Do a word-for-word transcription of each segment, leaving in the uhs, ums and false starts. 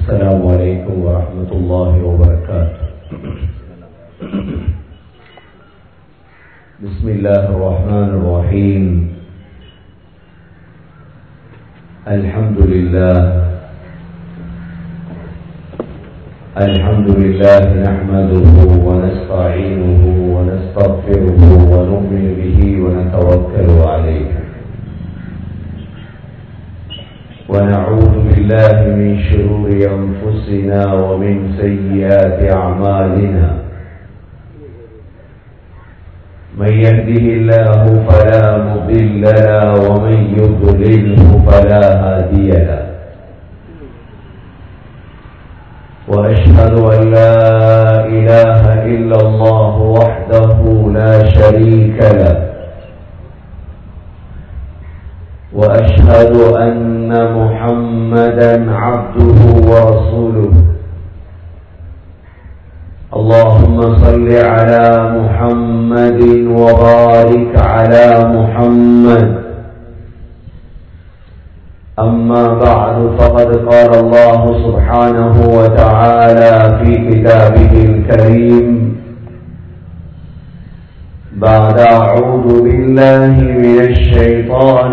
السلام عليكم ورحمة الله وبركاته. بسم الله الرحمن الرحيم. الحمد لله الحمد لله نحمده ونستعينه ونستغفره ونؤمن به ونتوكل عليه، ونعوذ بالله من شرور أنفسنا ومن سيئات أعمالنا. من يهده الله فلا مضل له ومن يضلله فلا هادي له، وأشهد أن لا إله إلا الله وحده لا شريك له، وأشهد أن محمدا عبده ورسوله. اللهم صل على محمد وبارك على محمد. أما بعد، فقد قال الله سبحانه وتعالى في كتابه الكريم بعد أعوذ بالله من الشيطان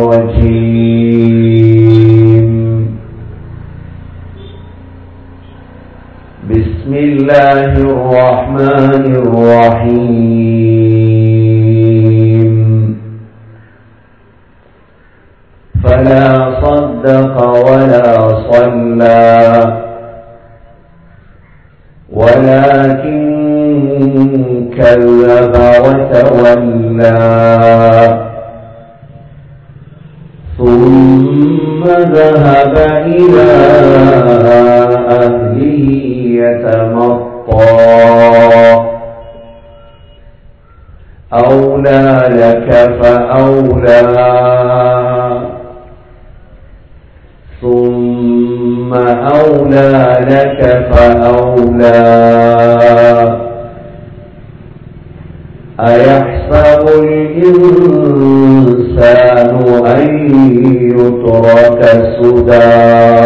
الرجيم. بسم الله الرحمن الرحيم. فلا صدق ولا صلى ولكن كذب وتولى، ثم ذهب إلى أهله يتمطى. أولى لك فأولى، ثم أولى لك فأولى. أيحسب الإنسان أن يترك سدى،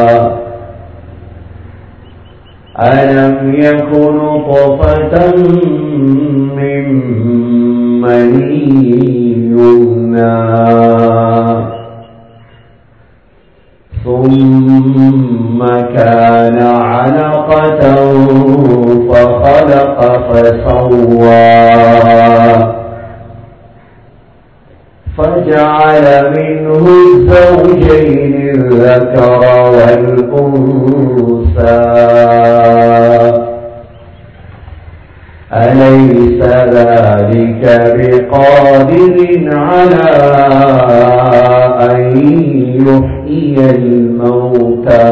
ألم يكن نطفة من مني يمنى، ثم كان علقة فخلق فسوى، فجعل منه الزوجين الذكر والأنثى. أليس ذلك بقادر على أن يحيي الموتى؟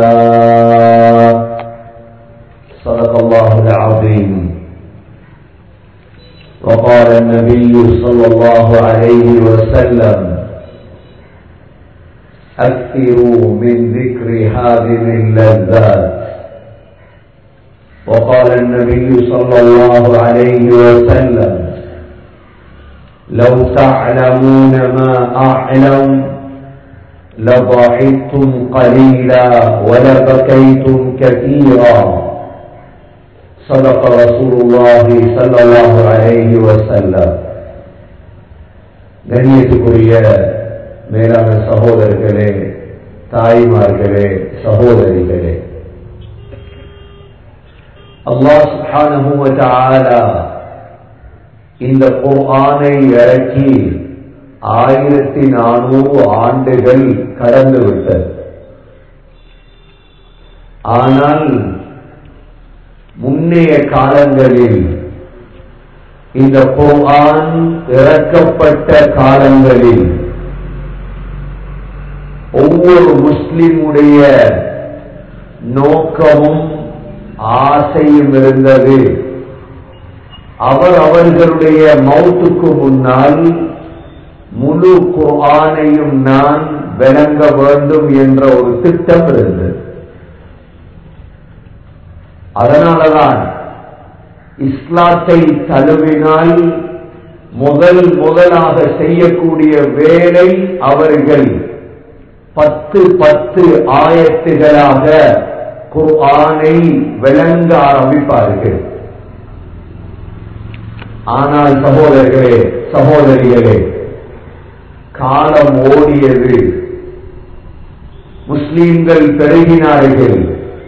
صدق الله العظيم. وقال النبي صلى الله عليه وسلم: أكثروا من ذكر هذه اللذات. وقال النبي صلى الله عليه وسلم: لو تعلمون ما أعلم لضحكتم قليلا ولبكيتم كثيرا. صدق رسول الله صلى الله عليه وسلم. கண்ணியத்துக்குரிய மேலான சகோதரர்களே, தாய்மார்களே, சகோதரிகளே, அல்லாஹ் சுப்ஹானஹு வ தஆலா இந்த குர்ஆனை இறக்கி ஆயிரத்தி நானூறு ஆண்டுகள் கடந்துவிட்டது. ஆனால் முன்னைய காலங்களில் இந்த குர்ஆன் இறக்கப்பட்ட காலங்களில் ஒவ்வொரு முஸ்லிமுடைய நோக்கமும் ஆசையும் இருந்தது. அவர் அவர்களுடைய மௌத்துக்கு முன்னால் முழு குர்ஆனையும் நான் விளங்க வேண்டும் என்ற ஒரு திட்டம் இருந்தது. அதனாலதான் இஸ்லாத்தை தழுவினால் முதல் முதலாக செய்யக்கூடிய வேலை அவர்கள் பத்து பத்து ஆயத்துகளாக குர்ஆனை விளங்க ஆரம்பிப்பார்கள். ஆனால் சகோதரர்களே, சகோதரிகளே, காலம் ஓடியது, முஸ்லிம்கள் பெருகினார்கள்.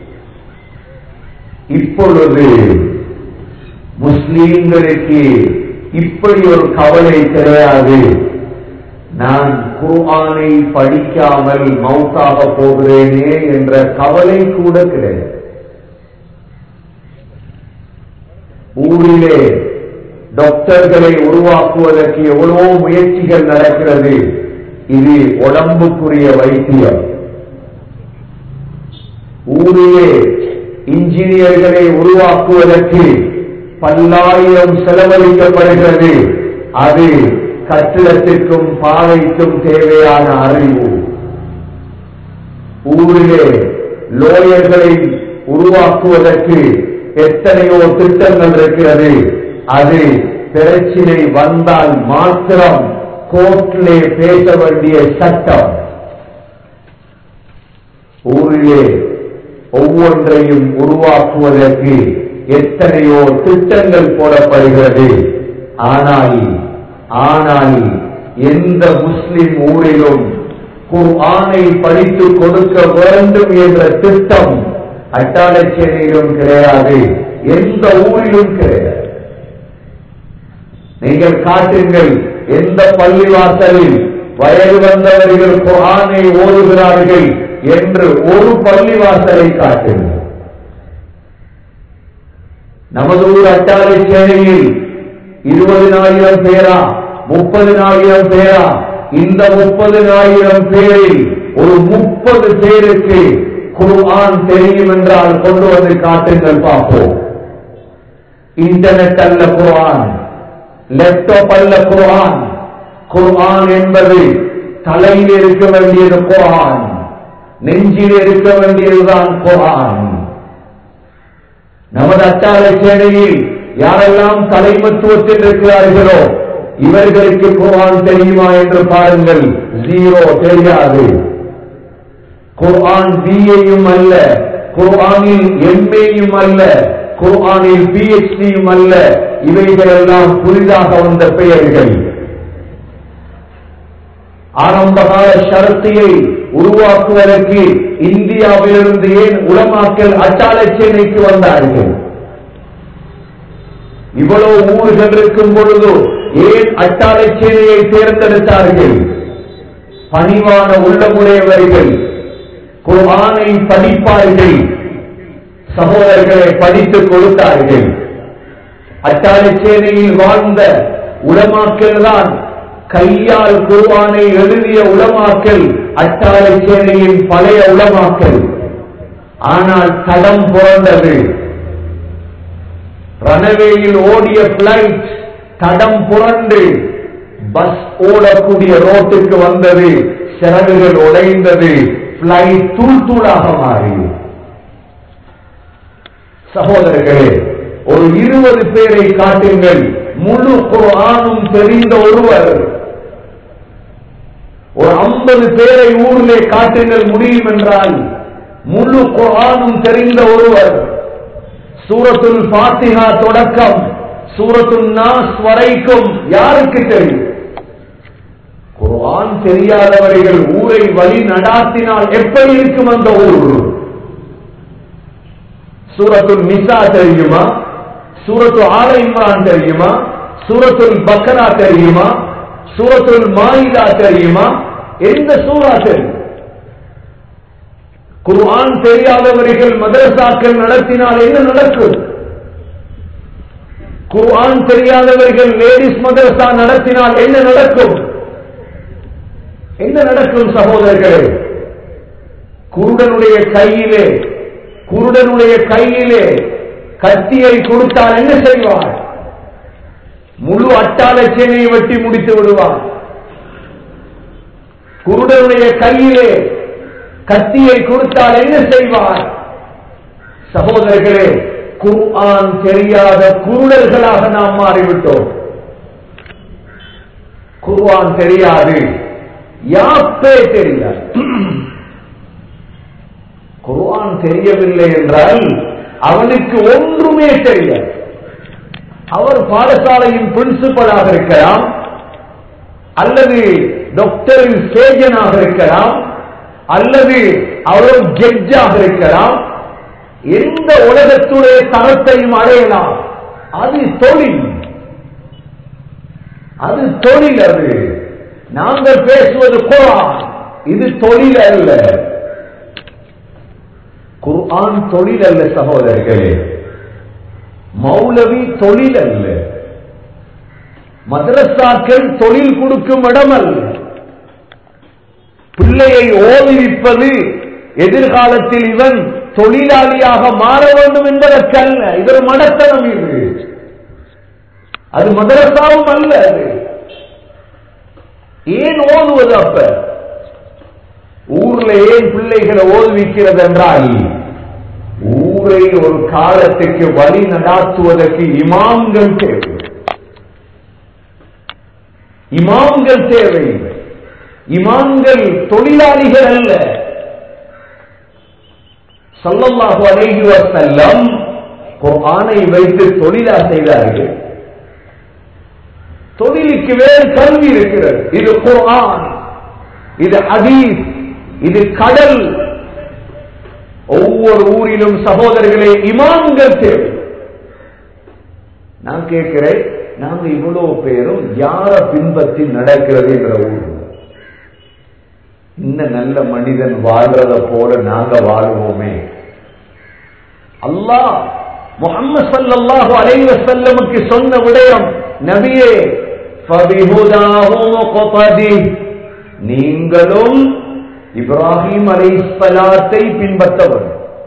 இப்பொழுது முஸ்லிம்களுக்கு இப்படி ஒரு கவலை கிடையாது. நான் குர்ஆனை படிக்காமல் மௌத்தாக போகிறேனே என்ற கவலை கூட கிடையாது. ஊரிலே டாக்டர்களை உருவாக்குவதற்கு எவ்வளவோ முயற்சிகள் நடக்கிறது. இது உடம்புக்குரிய வைத்தியம். ஊரிலே இன்ஜினியர்களை உருவாக்குவதற்கு பல்லாயிரம் செலவழிக்கப்படுகிறது. அது கட்டிடத்திற்கும் பாதைக்கும் தேவையான அறிவு. ஊரிலே லோயர்களை உருவாக்குவதற்கு எத்தனையோ திட்டங்கள் இருக்கிறது. அது பிரச்சினை வந்தால் மாத்திரம் கோர்ட்டிலே பேச வேண்டிய சட்டம். ஊரிலே ஒவ்வொன்றையும் உருவாக்குவதற்கு எத்தனையோ திட்டங்கள் போடப்படுகிறது. ஆனால் ஆனால் எந்த முஸ்லிம் ஊரிலும் குர்ஆனை படித்து கொடுக்க வேண்டும் என்ற திட்டம் அட்டாளச்சேரியிலும் கிடையாது, எந்த ஊரிலும் கிடையாது. நீங்கள் காட்டுங்கள், எந்த பள்ளிவாசலில் வயது வந்தவர்கள் குர்ஆனை ஓதுகிறார்கள் என்று ஒரு பள்ளிவாசலை காட்டுங்கள். நமது ஊர் அட்டாளச்சேரியில் இருபதினாயிரம் பேரா, முப்பதினாயிரம் பேரா? இந்த முப்பதினாயிரம் பேரில் ஒரு முப்பது பேருக்கு குர்ஆன் தெரியும் என்றால் கொண்டு வந்து காட்டுங்கள் பார்ப்போம். இன்டர்நெட் அல்ல குர்ஆன், லேப்டாப் அல்ல குர்ஆன். குர்ஆன் என்பது தலையில் இருக்க வேண்டியது குர்ஆன், நெஞ்சில் இருக்க வேண்டியதுதான் குர்ஆன். நமது அட்டாளச்சேரியில் யாரெல்லாம் தலைமத்துவத்தில் இருக்கிறார்களோ இவர்களுக்கு குர்ஆன் தெரியுமா என்று பாருங்கள். ஜீரோ, தெரியாது. குர்ஆன் பிஏயும் அல்ல, குர்ஆனில் எம்ஏயும் அல்ல, குர்ஆனில் பிஎச்டியும் அல்ல. இவைகளெல்லாம் புதிதாக வந்த பெயர்கள். ஆரம்பகால ஷரத்தியை உருவாக்குவதற்கு இந்தியாவிலிருந்து ஏன் உலமாக்கள் அட்டாளச்சேரிக்கு வந்தார்கள்? இவ்வளவு ஊர்கள் இருக்கும் பொழுது ஏன் அட்டாளச்சேரியை தேர்ந்தெடுத்தார்கள்? பணிவான உள்ளமுடையவர்கள், குர்ஆனை படிப்பார்கள், சகோதரர்களை படித்துக் கொடுத்தார்கள். அட்டாளச்சேரியில் வாழ்ந்த உலமாக்கள் தான் கையால் குர்ஆனை எழுதிய உலமாக்கள் அட்டாளச்சேரியின் பழைய உலமாக்கள். ஆனால் தடம் புரண்டது. ரனவேயில் ஓடிய பிளைட் தடம் புரண்டு பஸ் ஓடக்கூடிய ரோட்டுக்கு வந்தது. சிறகுகள் உடைந்தது. பிளைட் தூள் தூளாக மாறி. சகோதரர்களே, ஒரு இருபது பேரை காட்டுங்கள், முழு குர்ஆனும் தெரிந்த ஒருவர். ஒரு ஐம்பது பேரை ஊரிலே காட்டுங்கள் முடியும் என்றால், முழு குர்ஆனும் தெரிந்த ஒருவர். சூரத்துல் ஃபாத்திஹா தொடக்கம் சூரத்துல் நாஸ் வரைக்கும் யாருக்கு தெரியும்? குர்ஆன் தெரியாதவர்கள் ஊரை வழி நடாத்தினால் எப்படி இருக்கும் அந்த ஊர்? சூரத்துல் நிசா தெரியுமா? சூரத்து ஆல இம்ரான் தெரியுமா? சூரத்துல் பக்ரா தெரியுமா? சூரத்துல் மாயிதா தெரியுமா? எந்த சூரா தெரியும்? குர்ஆன் தெரியாதவர்கள் மதரசாக்கள் நடத்தினால் என்ன நடக்கும்? குர்ஆன் தெரியாதவர்கள் லேடிஸ் மதரசா நடத்தினால் என்ன நடக்கும்? என்ன நடக்கும் சகோதரர்களே? குருடனுடைய கையிலே குருடனுடைய கையிலே கத்தியை கொடுத்தால் என்ன செய்வார்? முழு அட்டாளச்சேரியை வெட்டி முடித்து விடுவார். குருடனுடைய கையிலே கத்தியை கொடுத்தால் என்ன செய்வார்? சகோதரர்களே, குர்ஆன் தெரியாத குருடர்களாக நாம் மாறிவிட்டோம். குர்ஆன் தெரியாது, யாப்பே தெரியாது. குர்ஆன் தெரியவில்லை என்றால் அவனுக்கு ஒன்றுமே தெரியாது. அவர் பாடசாலையின் பிரின்சிபலாக இருக்கலாம், அல்லது டாக்டரின் சேஜனாக இருக்கலாம், அல்லது அவர் ஜட்ஜாக இருக்கலாம். எந்த உலகத்துடைய தரத்தையும் அடையலாம். அது தொழில், அது தொழில். அது நாங்கள் பேசுவது குர்ஆன், இது தொழில் அல்ல. குர்ஆன் தொழில் அல்ல சகோதரர்களே, மௌலவி தொழில் அல்ல, மதரசாக்கள் தொழில் கொடுக்கும் இடம் அல்ல. பிள்ளையை ஓதுவிப்பது எதிர்காலத்தில் இவன் தொழிலாளியாக மாற வேண்டும் என்பதற்கல்ல. இது ஒரு மடத்தனம். இது அது மதரசாவும் அல்ல. அது ஏன் ஓதுவது? அப்ப ஊர்ல ஏன் பிள்ளைகளை ஓதுவிக்கிறது என்றால், ஊரை ஒரு காலத்துக்கு வழி நடாத்துவதற்கு இமாம்கள் தேவை. இமாம்கள் தேவை. இமாம்கள் தொழிலாளிகள் அல்ல. ஸல்லல்லாஹு அலைஹி வஸல்லம் குர்ஆனை வைத்து தொழிலா செய்தார்கள். தொழிலுக்கு வேறு கல்வி இருக்கிறது. இது குர்ஆன், இது ஹதீஸ், இது கடல். ஒவ்வொரு ஊரிலும் சகோதரர்களே இமாம்கள் தேவை. நான் கேட்கிறேன், நாங்க இவ்வளவு பேரும் யார பின்பற்றி நடக்கிறது என்ற ஊர்? இன்ன நல்ல மனிதன் வாழ்றத போல நாங்க வாழுவோமே. அல்லாஹ் முஹம்மது ஸல்லல்லாஹு அலைஹி வஸல்லமுக்கு சொன்ன விடயம், நபியே ஃபபிஹுதாஹு முக்ததி, நீங்களும் இப்ராஹிம் அலைஹிஸ்ஸலாத்தை பின்பற்றவர்.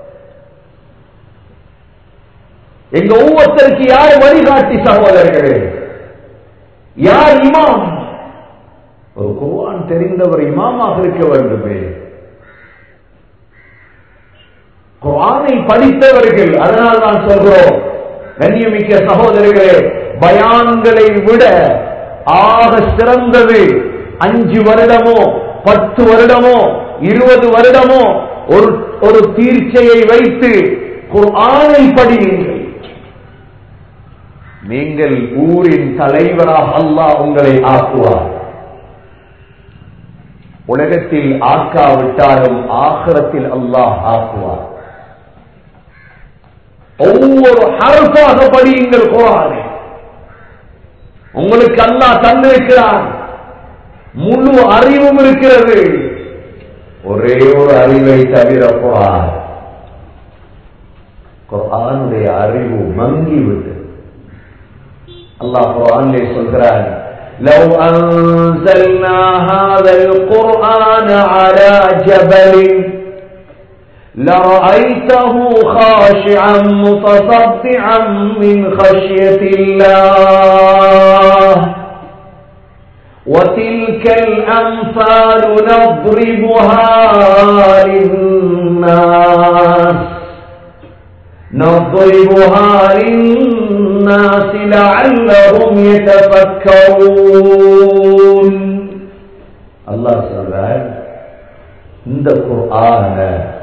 எங்க ஒவ்வொருத்தருக்கு யார் வழிகாட்டி சகோதரர்களே? யார் இமாம்? ஒரு குர்ஆன் தெரிந்தவர் இமாமாக இருக்க வேண்டுமே. குர்ஆனை படித்தவர்கள். அதனால் நான் சொல்கிறோம், கண்ணியமிக்க சகோதரர்களே, பயான்களை விட ஆக சிறந்தது அஞ்சு வருடமோ பத்து வருடமோ இருபது வருடமோ ஒரு ஒரு தீர்ச்சையை வைத்து குர்ஆனை படியுங்கள். நீங்கள் ஊரின் தலைவராக அல்லாஹ் உங்களை ஆக்குவார். உலகத்தில் ஆக்காவிட்டாலும் ஆখিরাத்தில் அல்லாஹ் ஆக்குவார். ஒவ்வொரு ஹர்ஃபாக படியுங்கள் குர்ஆனை. உங்களுக்கு அல்லாஹ் தந்திருக்கிறான், முழு அறிவும் இருக்கிறது. ஒரே ஒரு அறிவை தவிர குர்ஆன், குர்ஆனுடைய அறிவு மங்கிவிட்டது. அல்லாஹ் குர்ஆனிலே சொல்கிறான், لو أنزلنا هذا القرآن على جبل لرأيته خاشعا متصدعا من خشية الله وتلك الأمثال نضربها للناس نضربها للناس لعلهم يتفكرون. அல்லாஹ் சொல்றார், இந்த குர்ஆன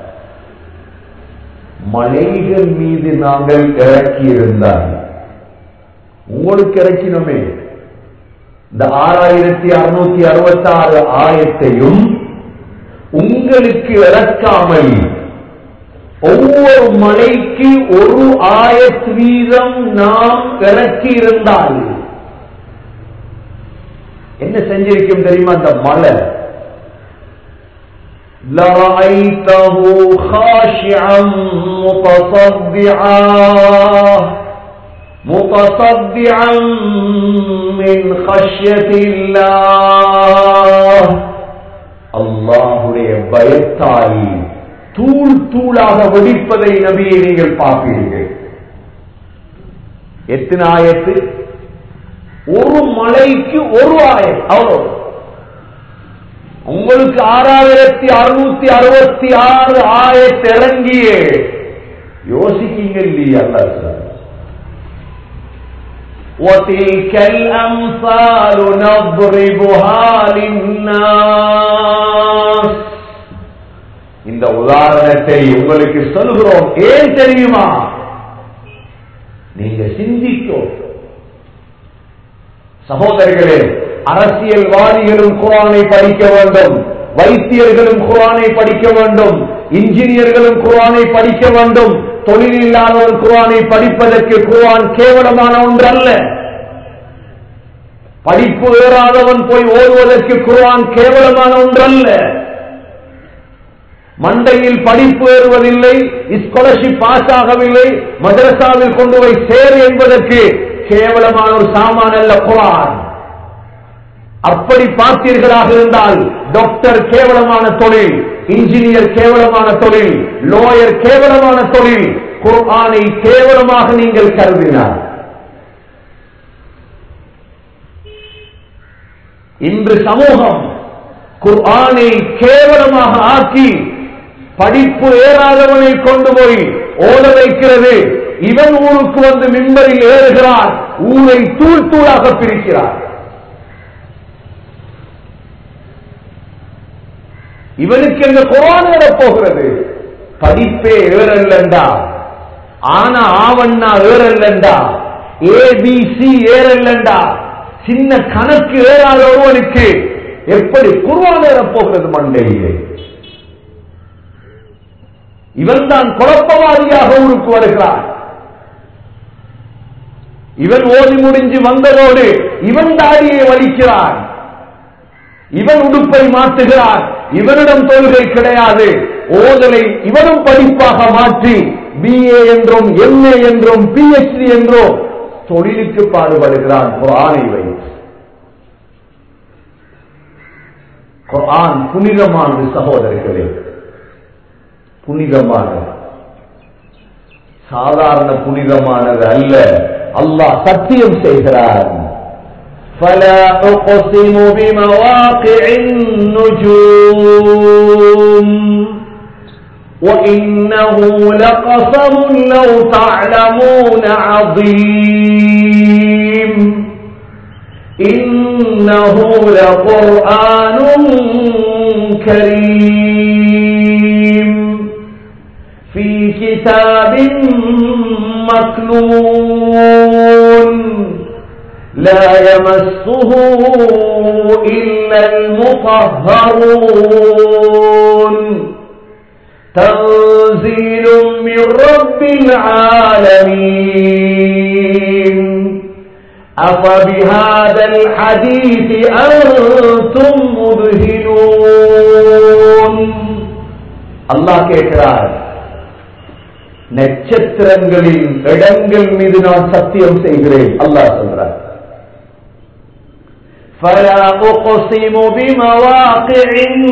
மலைகள் மீது நாங்கள் இறக்கி இருந்தால், உங்களுக்கு இறக்கினோமே இந்த ஆறாயிரத்தி அறுநூத்தி அறுபத்தி ஆறு ஆயத்தையும் உங்களுக்கு இறக்காமல் ஒவ்வொரு மலைக்கு ஒரு ஆயத் வீதம் நாம் இறக்கி இருந்தால் என்ன செஞ்சிருக்கும் தெரியுமா? அந்த மலை لَرَأَيْتَهُ خَاشِعًا مُتَصَدِّعًا مُتَصَدِّعًا مِنْ خَشْيَةِ اللَّهِ அல்லாஹ்வுடைய பயத்தால் தூள் தூளாக வெடிப்பதை நபியை நீங்கள் பார்ப்பீர்கள். எத்தனை ஆயத்து? ஒரு மலைக்கு ஒரு ஆயத், அவ்வளவு. உங்களுக்கு ஆறாயிரத்தி அறுநூத்தி அறுபத்தி ஆறு ஆயத் இறங்கியே யோசிக்கீங்க இல்லையா? அல்லாஹ் சொல்றார், وَتِلْكَ الْأَمْثَالُ نَضْرِبُهَا لِلنَّاسِ இந்த உதாரணத்தை உங்களுக்கு சொல்கிறோம். ஏன் தெரியுமா? நீங்க சிந்திக்கோ சகோதரர்களே. அரசியல்வாதிகளும் குர்ஆனை படிக்க வேண்டும், வைத்தியர்களும் குர்ஆனை படிக்க வேண்டும், இன்ஜினியர்களும் குர்ஆனை படிக்க வேண்டும். தொழில் இல்லாதவர் குர்ஆனை படிப்பதற்கு குர்ஆன் கேவலமான ஒன்று அல்ல. படிப்பு ஏறாதவன் போய் ஓதுவதற்கு குர்ஆன் கேவலமான ஒன்று அல்ல. மண்டையில் படிப்பு ஏறுவதில்லை, ஸ்காலர்ஷிப் பாஸ் ஆகவில்லை, மதரசாவில் கொண்டு போய் சேர் என்பதற்கு கேவலமான ஒரு சாமான் அல்ல குர்ஆன். அப்படி பார்த்தீர்களாக இருந்தால் டாக்டர் கேவலமான தொழில், இன்ஜினியர் கேவலமான தொழில், லாயர் கேவலமான தொழில். குர்ஆனை கேவலமாக நீங்கள் கருதினார். இன்று சமூகம் குர்ஆனை கேவலமாக ஆக்கி படிப்பு ஏறாதவனை கொண்டு போய் ஓத வைக்கிறது. இவன் ஊருக்கு வந்து மிம்பரில் ஏறுகிறார், ஊரை தூள் தூளாக பிரிக்கிறார். இவனுக்கு எங்க குர்ஆன் ஏறப்போகிறது? படிப்பே ஏறல்லண்டா, ஆனா ஆவண்ணா ஏறல்லண்டா, ஏபிசி ஏறல்லண்டா, சின்ன கணக்கு ஏறாத ஒருவனுக்கு எப்படி குர்ஆன் ஏறப்போகிறது மண்டையிலே? இவன் தான் குழப்பவாதியாக ஊருக்கு வருகிறான். இவன் ஓதி முடிஞ்சு வந்ததோடு இவன் தாடியை வலிக்கிறான், இவன் உடுப்பை மாற்றுகிறான். இவனிடம் தொழுகை கிடையாது. ஓதலை இவனும் படிப்பாக மாற்றி பிஏ என்றும் எம்ஏ என்றும் பிஎச்டி என்றும் தொழிலுக்கு பாடுபடுகிறான். குர்ஆனை வைத்து குர்ஆன் புனிதமானது சகோதரர்களே, புனிதமானது, சாதாரண புனிதமானது அல்ல. அல்லாஹ் சத்தியம் செய்கிறார். فلا أقسم بمواقع النجوم وإنه لقسم لو تعلمون عظيم إنه لقرآن كريم في كتاب مكنون لا يمسه إلا المطهرون تنزيل من رب العالمين أفبهذا الحديث أنتم مدهنون. அல்லாஹ் கேட்கிறார், நட்சத்திரங்களின் இடங்கள் மீது நான் சத்தியம் செய்கிறேன். அல்லாஹ் சொல்றார், فلا أقسم بمواقع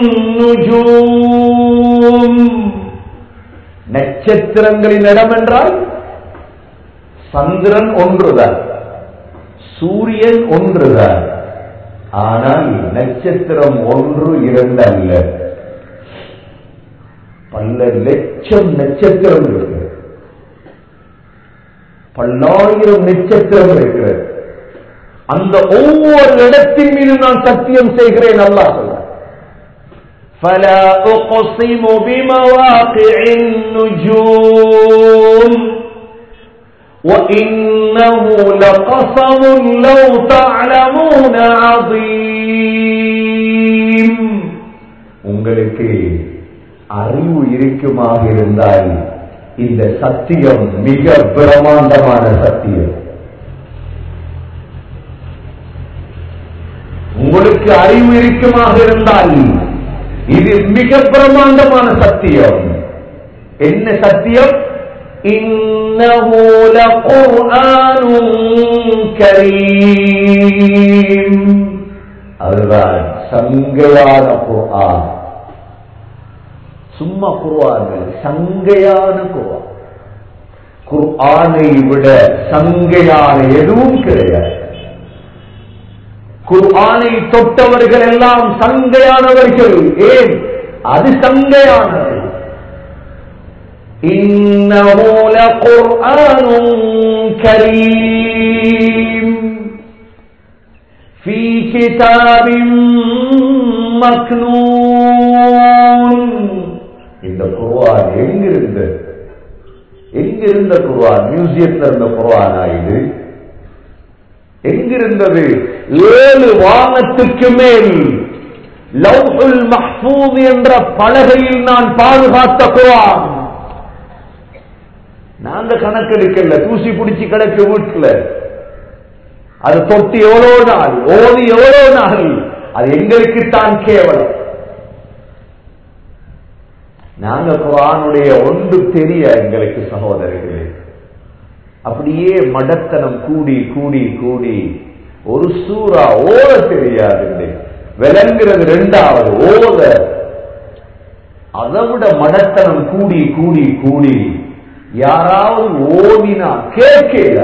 النجوم. நட்சத்திரங்களின் இடம் என்றால் சந்திரன் ஒன்றுதான், சூரியன் ஒன்றுதான். ஆனால் நட்சத்திரம் ஒன்று இரண்டு அல்ல, பல லட்சம் நட்சத்திரம் இருக்கு, பல்லாயிரம் நட்சத்திரம் இருக்கிறது. அந்த ஒவ்வொரு இடத்தின் மீது நான் சத்தியம் செய்கிறேன். அல்லாஹ் சொல்றார், فلا أقسم بمواقع النجوم وإنه لقسم لو تعلمون عظيم. உங்களுக்கு அறிவு இருக்குமாக இருந்தால் இந்த சத்தியம் மிக பிரமாண்டமான சத்தியம். உங்களுக்கு அறிவு இருக்குமாக இருந்தால் இது மிக பிரமாண்டமான சத்தியம். என்ன சத்தியம்? இன்னஹு லகுர்ஆனுன் கரீம். அதுதான் சங்கையான குர்ஆன். சும்மா குர்ஆன், சங்கையான குர்ஆன். குர்ஆனை விட சங்கையான எதுவும் கிடையாது. குர்ஆனை தொட்டவர்கள் எல்லாம் சங்கையானவர்கள். ஏன்? அது சங்கையானது. இன்னஹு லகுர்ஆனுன் கரீம் ஃபீ கிதாபின் மக்னூன். இந்த குர்ஆன் எங்கிருந்து எங்கிருந்த குர்ஆன்? மியூசியத்தில் இருந்த குர்ஆனா இது? எங்கிருந்தது? ஏழு வானத்துக்கு மேல் லவ்ஹுல் மஹ்ஃபூஸ் என்ற பலகையில் நான் பாதுகாத்த குர்ஆன். நாங்க கணக்கெடுக்கல, தூசி பிடிச்சி கிடக்கு வீட்டுல. அது தொட்டி எவ்வளவு நாள், ஓதி எவ்வளவு நாள், அது எங்களுக்கு தான் கேவலம். நாங்க குர்ஆனுடைய ஒன்று தெரிய எங்களுக்கு சகோதரர்களே, அப்படியே மடத்தனம் கூடி கூடி கூடி ஒரு சூறா ஓத தெரியாது, விளங்குறது ரெண்டாவது ஓத, அதை விட மடத்தனம் கூடி கூடி கூடி யாராவது ஓதினா கேட்கல,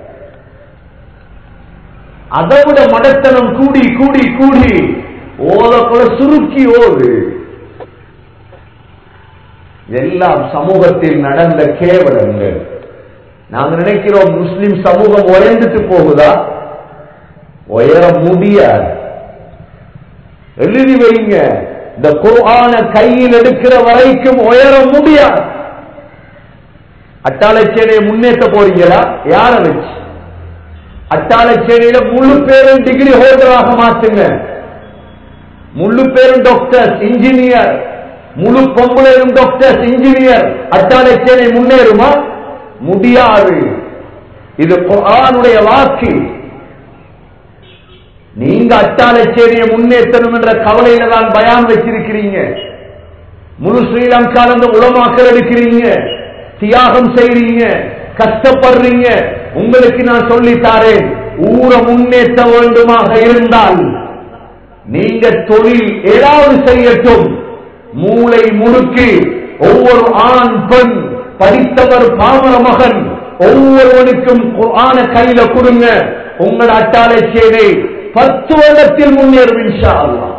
அதை விட மடத்தனம் கூடி கூடி கூடி ஓத கூட சுருக்கி ஓது. எல்லாம் சமூகத்தில் நடந்த கேவலங்கள். நாங்க நினைக்கிறோம் முஸ்லிம் சமூகம் உயர்ந்துட்டு போகுதா? உயர முடியாது. எழுதி வைங்க, இந்த குர்ஆனை கையில் எடுக்கிற வரைக்கும் உயர முடியாது. அட்டாளச்சேனையை முன்னேற்ற போறீங்களா? யார வச்சு? அட்டாளச்சேனையில முழு பேரும் டிகிரி ஹோல்டராக மாத்துங்க, முழு பேரும் டாக்டர்ஸ் இன்ஜினியர், முழு பொம்பளையும் டாக்டர்ஸ் இன்ஜினியர். அட்டாளச்சேனை முன்னேறுமா? முடியாது. இது குர்ஆனுடைய வாக்கு. நீங்க அட்டாளச்சேரியை முன்னேற்றணும் என்ற கவலையில தான் பயான் வச்சிருக்கிறீங்க. முழு ஸ்ரீலங்கா உலமாக்கள் எடுக்கிறீங்க, தியாகம் செய்றீங்க, கஷ்டப்படுறீங்க. உங்களுக்கு நான் சொல்லித்தாரேன், ஊரை முன்னேற்ற வேண்டுமாக இருந்தால் நீங்க தொழில் ஏதாவது செய்யட்டும், மூளை முழுக்கி ஒவ்வொரு ஆண் பெண் படித்தவர் பாமர மகன் ஒவ்வொருவனுக்கும் குர்ஆன கையில கொடுங்க. உங்களோட அட்டாளச்சேனை பத்து வருடத்தில் முன்னேறும் இன்ஷா அல்லாஹ்.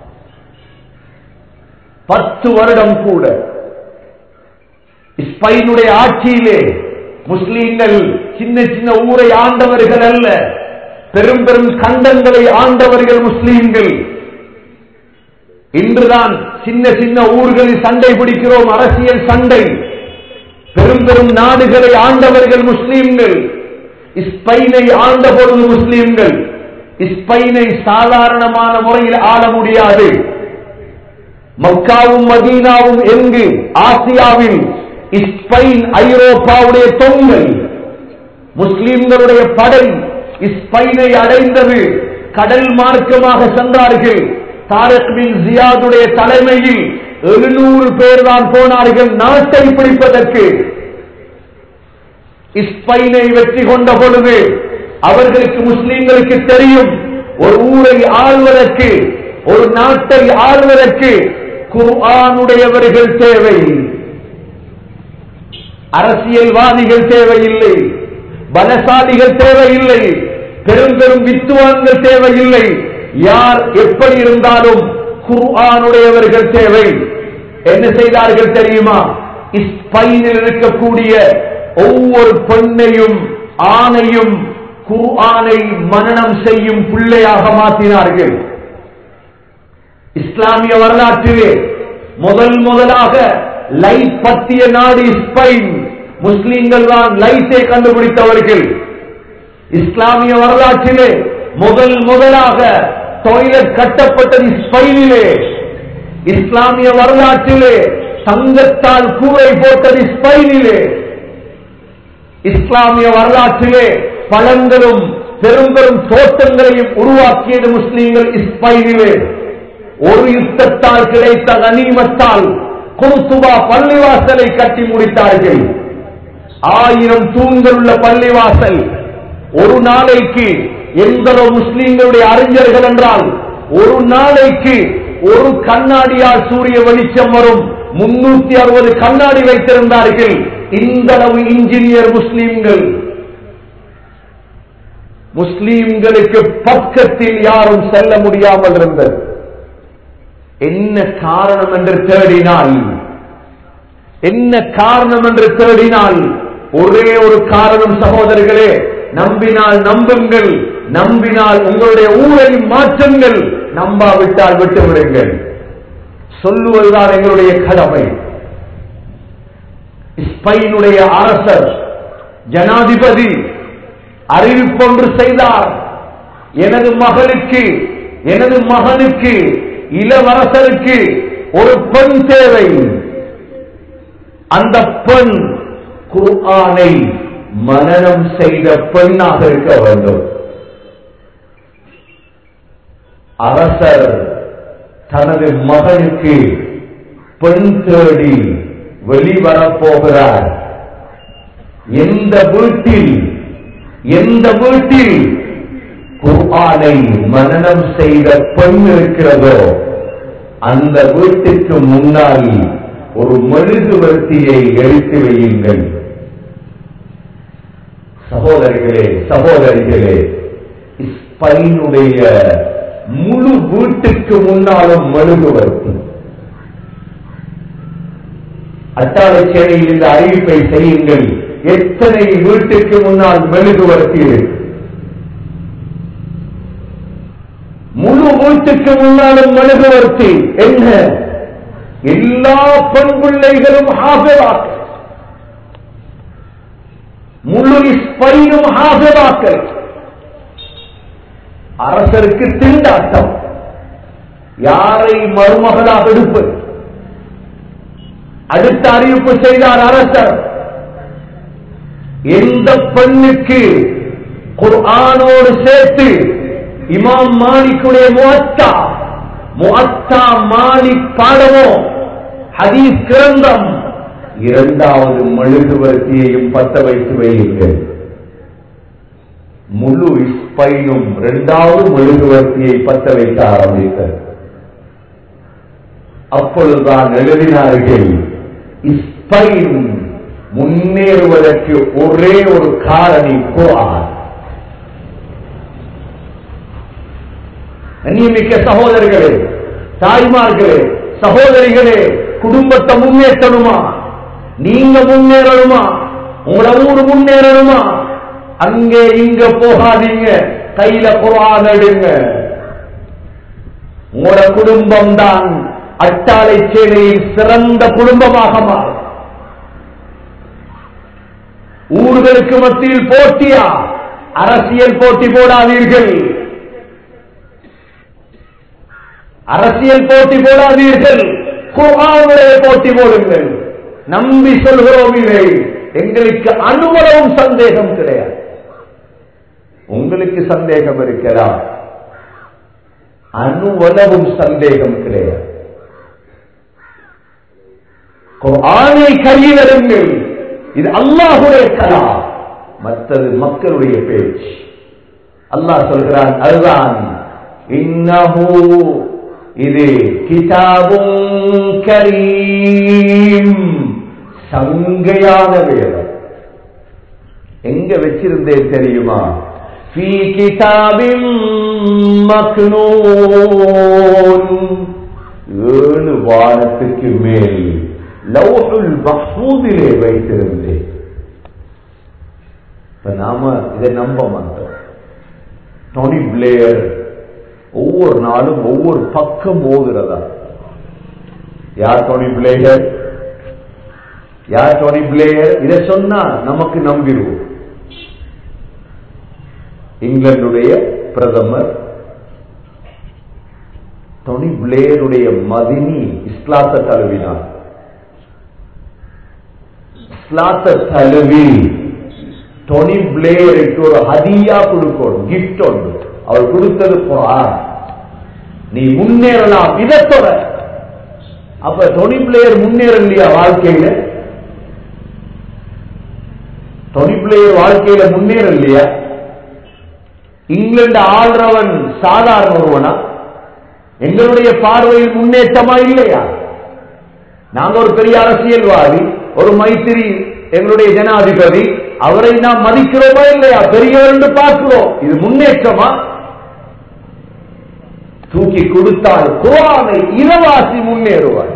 பத்து வருடம் கூட ஸ்பெயினுடைய ஆட்சியிலே முஸ்லீம்கள் சின்ன சின்ன ஊரை ஆண்டவர்கள் அல்ல, பெரும் பெரும் கண்டங்களை ஆண்டவர்கள் முஸ்லீம்கள். இன்றுதான் சின்ன சின்ன ஊர்களில் சண்டை பிடிக்கிறோம், அரசியல் சண்டை. பெரும் பெரும் நாடுகளை ஆண்டவர்கள் முஸ்லீம்கள். ஸ்பெயினை ஆண்ட பொழுது முஸ்லீம்கள். ஸ்பெயினை சாதாரணமான முறையில் ஆள முடியாது. மக்காவும் மதீனாவும் எங்கு? ஆசியாவில். ஸ்பெயின் ஐரோப்பாவுடைய தொங்கல். முஸ்லிம்களுடைய படை ஸ்பெயினை அடைந்தது. கடல் மார்க்கமாக சென்றார்கள். தாரிக் பின் ஜியாதுடைய தலைமையில் எழுநூறு பேர் தான் போனார்கள் நாட்டை பிடிப்பதற்கு. ஸ்பெயினை வெற்றி கொண்ட பொழுது அவர்களுக்கு முஸ்லிம்களுக்கு தெரியும், ஒரு ஊரை ஆள்வதற்கு, ஒரு நாட்டை ஆள்வதற்கு குர்ஆனுடையவர்கள் தேவை, அரசியல்வாதிகள் தேவையில்லை, பலசாலிகள் தேவையில்லை, பெரும் பெரும் வித்துவான்கள் தேவையில்லை. யார் எப்படி இருந்தாலும் குர்ஆனுடையவர்கள் தேவை. என்ன செய்தார்கள் தெரியுமா? ஸ்பெயினில் இருக்கக்கூடிய ஒவ்வொரு பெண்ணையும் ஆணையும் குர்ஆனை மனனம் செய்யும் பிள்ளையாக மாற்றினார்கள். இஸ்லாமிய வரலாற்றிலே முதல் முதலாக லைட் பற்றிய நாடு ஸ்பெயின். முஸ்லிம்கள் தான் லைட்டை கண்டுபிடித்தவர்கள். இஸ்லாமிய வரலாற்றிலே முதல் முதலாக டாய்லெட் கட்டப்பட்டது ஸ்பெயினிலே. இஸ்லாமிய வரலாற்றிலே தங்கத்தால் கூரை போட்டது ஸ்பெயினிலே. இஸ்லாமிய வரலாற்றிலே பழங்களும் பெரும் பெரும் தோட்டங்களையும் உருவாக்கியது முஸ்லீம்கள் ஸ்பெயினிலே. ஒரு யுத்தத்தால் கிடைத்த கனிமத்தால் குர்துபா பள்ளிவாசலை கட்டி முடித்தார்கள். ஆயிரம் தூண்கள் உள்ள பள்ளிவாசல். ஒரு நாளைக்கு எங்களோ முஸ்லீம்களுடைய அறிஞர்கள் என்றால் ஒரு நாளைக்கு ஒரு கண்ணாடியால் சூரிய வெளிச்சம் வரும். முன்னூத்தி அறுபது கண்ணாடி வைத்திருந்தார்கள். இந்த அளவு இன்ஜினியர் முஸ்லீம்கள். முஸ்லீம்களுக்கு பக்கத்தில் யாரும் செல்ல முடியாமல் இருந்தது. என்ன காரணம் என்று தேடினால் என்ன காரணம் என்று தேடினால் ஒரே ஒரு காரணம் சகோதரர்களே, நம்பினால் நம்புங்கள், நம்பினால் உங்களுடைய ஊரையும் மாற்றுங்கள், நம்பாவிட்டால் விட்டுவிடுங்கள். சொல்லுவதுதான் எங்களுடைய கடமை. ஸ்பெயினுடைய அரசர் ஜனாதிபதி அறிவிப்பொன்று செய்தார். எனது மகளுக்கு எனது மகனுக்கு இளவரசருக்கு ஒரு பெண் தேவை. அந்த பெண் குர்ஆனை மனனம் செய்த பெண்ணாக இருக்க வேண்டும். அரசர் தனது மகனுக்கு பெண் தேடி வெளிவரப்போகிறார். எந்த வீட்டில் எந்த வீட்டில் குர்ஆனை மனனம் செய்த பெண் இருக்கிறதோ அந்த வீட்டுக்கு முன்னால் ஒரு மெழுகுவர்த்தியை எரித்து வையுங்கள். சகோதரிகளே சகோதரிகளே, ஸ்பெயினுடைய முழு வீட்டுக்கு முன்னாலும் மெழுகுவர்த்தி. அட்டாளச்சேரியில் இந்த அறிவிப்பை செய்யுங்கள். எத்தனை வீட்டுக்கு முன்னால் மெழுகுவர்த்தி இருக்கு? முழு வீட்டுக்கு முன்னாலும் மெழுகுவர்த்தி. என்ன? எல்லா பெண் பிள்ளைகளும் ஹாஃபிதாக்கள், முழு ஸ்பெயினும் ஹாஃபிதாக்கள். அரசருக்கு திண்டாட்டம், யாரை மருமகளாக எடுப்பது? அடுத்த அறிவிப்பு செய்தார் அரசர், எந்த பெண்ணுக்கு குர்ஆனோடு சேர்த்து இமாம் மாலிக்குடைய முஅத்தா முஅத்தா மாலிக் பாடமோ ஹதீஸ் கிரந்தம், இரண்டாவது மெழுகுவர்த்தியையும் பத்த வைத்து வையுங்கள். முழு ஸ்பெயினும் இரண்டாவது மெழுகுவர்த்தியை பத்த வைக்க ஆரம்பித்தது. அப்பொழுதுதான் எழுதினார்கள், ஸ்பெயின் முன்னேறுவதற்கு ஒரே ஒரு காரணி குர்ஆன். கண்ணியமிக்க சகோதரர்களே, தாய்மார்களே, சகோதரிகளே, குடும்பத்தை முன்னேற்றணுமா? நீங்க முன்னேறணுமா? உங்கள ஊர் முன்னேறணுமா? அங்கே இங்க போகாதீங்க, கையில குர்ஆன் எடுங்க. உங்களோட குடும்பம் தான் அட்டாளை சேனையில் சிறந்த குடும்பமாக மாறும். ஊர்களுக்கு மத்தியில் போட்டியா? அரசியல் போட்டி போடாதீர்கள், அரசியல் போட்டி போடாதீர்கள், குர்ஆனுடைய போட்டி போடுங்கள். நம்பி சொல்கிறோம், இதை எங்களுக்கு அணுவளவும் சந்தேகம் கிடையாது. உங்களுக்கு சந்தேகம் இருக்கலாம், அணுவளவும் சந்தேகம் கிடையாது. குர்ஆனை கையில் எடுங்கள். இது அல்லாஹ்வுடைய கலாம், மற்றது மக்களுடைய பேச்சு. அல்லாஹ் சொல்கிறான், அதுதான் இன்னஹு, இது கிதாபுன் கரீம், சங்கையான வேதம். எங்க வச்சிருந்தேன் தெரியுமா? ஃபீ கிதாபின் மக்னூன், ஏழு வாரத்துக்கு மேல் லவ்ஹுல் மஹ்ஃபூதிலே வைத்திருந்தேன். இப்ப நாம இதை நம்ப மாட்டோம். டோனி பிளேயர் ஒவ்வொரு நாளும் ஒவ்வொரு பக்கம் ஓதுறதா? யார் டோனி பிளேயர்? யார் டோனி பிளேயர்? இதை சொன்னா நமக்கு நம்பிடுவோம். இங்கிலாந்துடைய பிரதமர் டோனி பிளேயருடைய மதினி இஸ்லாத்தை தழுவினார். இஸ்லாத்தை தழுவி டோனி பிளேயருக்கு ஒரு ஹதியா கொடுக்கணும், கிஃப்ட் ஒன்று. அவர் கொடுத்தது குர்ஆன். நீ முன்னேறலாம் இதத்தோட. அப்ப டோனி பிளேயர் முன்னேறலையா வாழ்க்கையில? டோனி பிளேயர் வாழ்க்கையில முன்னேறலையா? இங்கிலாந்து ஆள்றவன் சாதாரண ஒருவனா? எங்களுடைய பார்வையில் முன்னேற்றமா இல்லையா? நாங்க ஒரு பெரிய அரசியல்வாதி, ஒரு மைத்திரி எங்களுடைய ஜனாதிபதி, அவரை நாம் மதிக்கிறோமா இல்லையா? பெரியவர் என்று பார்க்கிறோம். இது முன்னேற்றமா? தூக்கி கொடுத்தால் குர்ஆனை இலவாசி முன்னேறுவார்.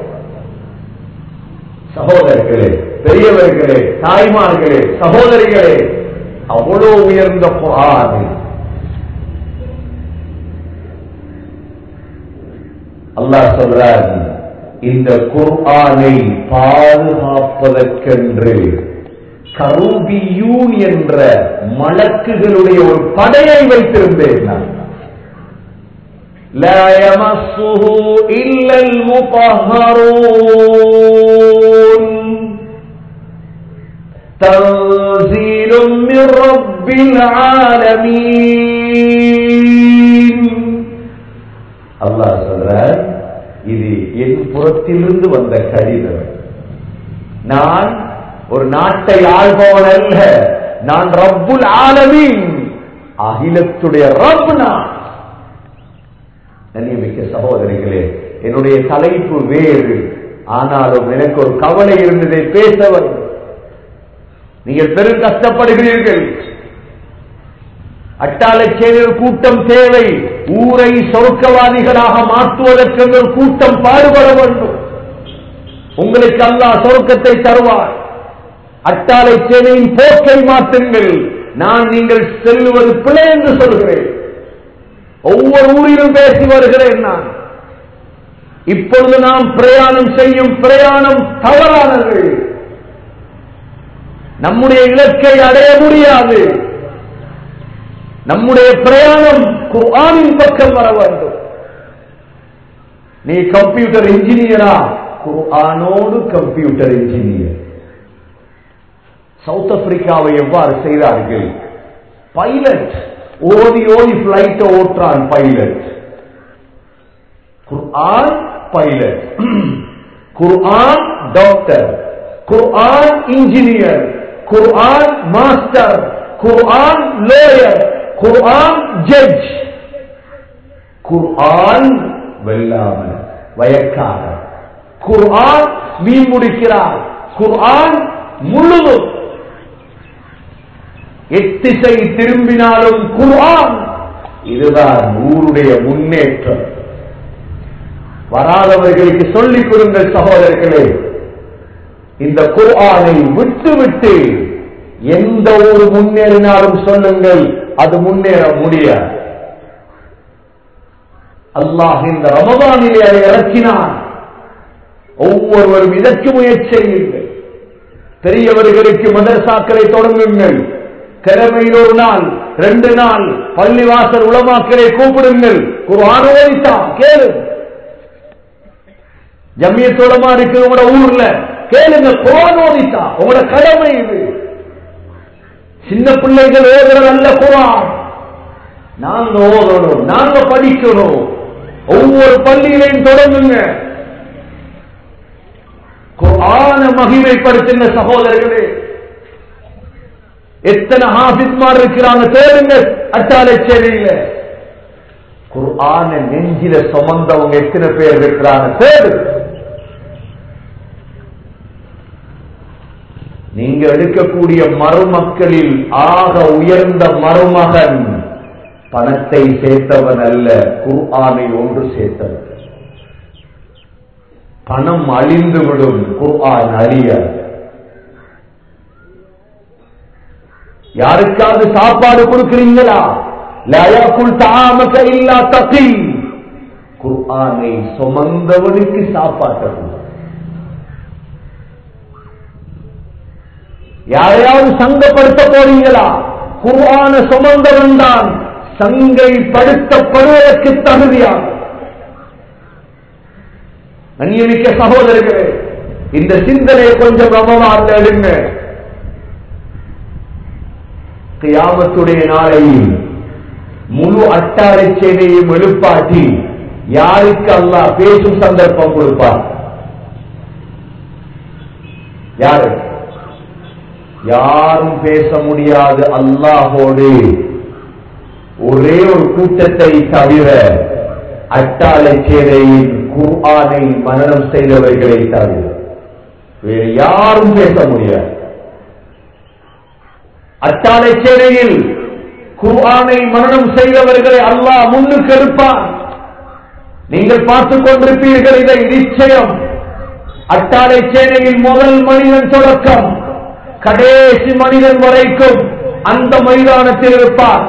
சகோதரர்களே, பெரியவர்களே, தாய்மார்களே, சகோதரிகளே, அவ்வளவு உயர்ந்த குர்ஆன். அல்லாஹ் சொல்றார், இந்த குர்ஆனை பாதுகாப்பதற்கென்று கரூபியூன் என்ற மலக்குகளுடைய ஒரு படையை வைத்திருந்தேன் நான். லா யமஸ்ஸுஹு இல்லல் முطஹ்ஹரூன் தன்ஸீலும் மிர் ரப்பில் ஆலமீன். அல்லாஹ் சொல்றார், இது என் புறத்திலிருந்து வந்த கடிதம். நான் ஒரு நாட்டை ஆள்பவன் அல்ல, நான் ரப்புல் ஆலமீன், அகிலத்துடைய ரப் நான். கண்ணியமிக்க சகோதரிகளே, என்னுடைய தலைப்பு வேறு, ஆனாலும் எனக்கு ஒரு கவலை இருந்ததை பேசவர். நீங்கள் பெரும் கஷ்டப்படுகிறீர்கள். அட்டாளச்சேரியில் கூட்டம் தேவை. ஊரை சொர்க்கவாதிகளாக மாற்றுவதற்கு ஒரு கூட்டம் பாடுபட வேண்டும். உங்களுக்கு அல்லாஹ் சொர்க்கத்தை தருவார். அட்டாளச்சேரியின் போக்கை மாற்றுங்கள். நான் நீங்கள் செல்லுவது பிழை என்று சொல்கிறேன். ஒவ்வொரு ஊரிலும் பேசி வருகிறேன் நான். இப்பொழுது நாம் பிரயாணம் செய்யும் பிரயாணம் தவறானது. நம்முடைய இலக்கை அடைய முடியாது. நம்முடைய பிரயாணம் குர்ஆனின் பக்கம் வர வேண்டும். நீ கம்ப்யூட்டர் இன்ஜினியரா? குர்ஆனோடு கம்ப்யூட்டர் இன்ஜினியர். சவுத் ஆப்பிரிக்காவை எவ்வாறு செய்தார்கள்? பைலட் ஓதி ஓதி பிளைட் ஓட்டுறான் pilot. Quran pilot, Quran doctor, Quran engineer, Quran master, Quran lawyer, Quran judge. Quran வெல்லாமல் வயக்காரர். குர்ஆன் மீன் முடிக்கிறார். குர்ஆன் முழுதும் எத்திசை திரும்பினாலும் குர்ஆன். இதுதான் ஊருடைய முன்னேற்றம். வராதவர்களுக்கு சொல்லிக் கொடுங்கள் சகோதரர்களே. இந்த குர்ஆனை விட்டு விட்டு எந்த ஒரு முன்னேறினாலும் சொல்லுங்கள், அது முன்னேற முடியாது. அல்லாஹ் இந்த ரமதானிலே அதை இறக்கினான். ஒவ்வொருவரும் இதற்கு முயற்சி செய்யுங்கள். பெரியவர்களுக்கு மதரசாக்களை தொடங்குங்கள். கிழமையில் ஒரு நாள் ரெண்டு நாள் பள்ளிவாசல் உலமாக்களை கூப்பிடுங்கள். குர்ஆன் ஓதித்தான் கேளு. ஜம்மியத் உலமா இருக்கு உங்களோட ஊர்ல, கேளுங்க. குர்ஆன் ஓதித்தா உங்களோட கடமை இது. சின்ன பிள்ளைகள் ஓதுற நல்ல குர்ஆன் நாங்க ஓதணும், நாங்க படிக்கணும். ஒவ்வொரு பள்ளியிலையும் தொடங்குங்க. குர்ஆன மகிமைப்படுத்துங்க சகோதரர்களே. எத்தனை ஹாஃபிஸ்மார் இருக்கிறாங்க தேடுங்க. அட்டாளச்சேரியில குர்ஆன நெஞ்சில சுமந்தவங்க எத்தனை பேர் இருக்கிறாங்க தேடு. நீங்க எடுக்கக்கூடிய மருமக்களில் ஆக உயர்ந்த மருமகன் பணத்தை சேர்த்தவன் அல்ல, குர்ஆனை ஒன்று சேர்த்தவன். பணம் அழிந்துவிடும், குர்ஆன் அழியாது. யாருக்காவது சாப்பாடு கொடுக்கிறீங்களா? லா யாக்குல் தஆமக இல்லா தகி. குர்ஆனை சுமந்தவனுக்கு சாப்பாட்டு. யாரையாவது சங்கப்படுத்த போறீங்களா? குர்ஆன சுமந்தவன் தான் சங்கை படுத்தப்படுவதற்கு தகுதியாகும். அந்நியமிக்க சகோதரர்களே, இந்த சிந்தனை கொஞ்சம் ரமலான்ல எடுங்க. கியாமத்துடைய நாளையில் முழு அட்டாளச்சேனையும் எழுப்பாட்டி யாருக்கு அல்லாஹ் பேசும் சந்தர்ப்பம் கொடுப்பார்? யாரு? யாரும் பேச முடியாது அல்லாஹோடு. ஒரே ஒரு கூட்டத்தை தவிர, அட்டாளச்சேனையின் குர்ஆனை மனனம் செய்தவர்களை தவிர வேறு யாரும் பேச முடியாது. அட்டாளச்சேனையில் குர்ஆனை மனனம் செய்தவர்களை அல்லாஹ் முன்னுக்கு எடுப்பான். நீங்கள் பார்த்துக் கொண்டிருப்பீர்கள் இதை நிச்சயம். அட்டாளச்சேனையில் முதல் மனிதன் தொடக்கம் கடைசி மனிதன் வரைக்கும் அந்த மைதானத்தில் இருப்பார்.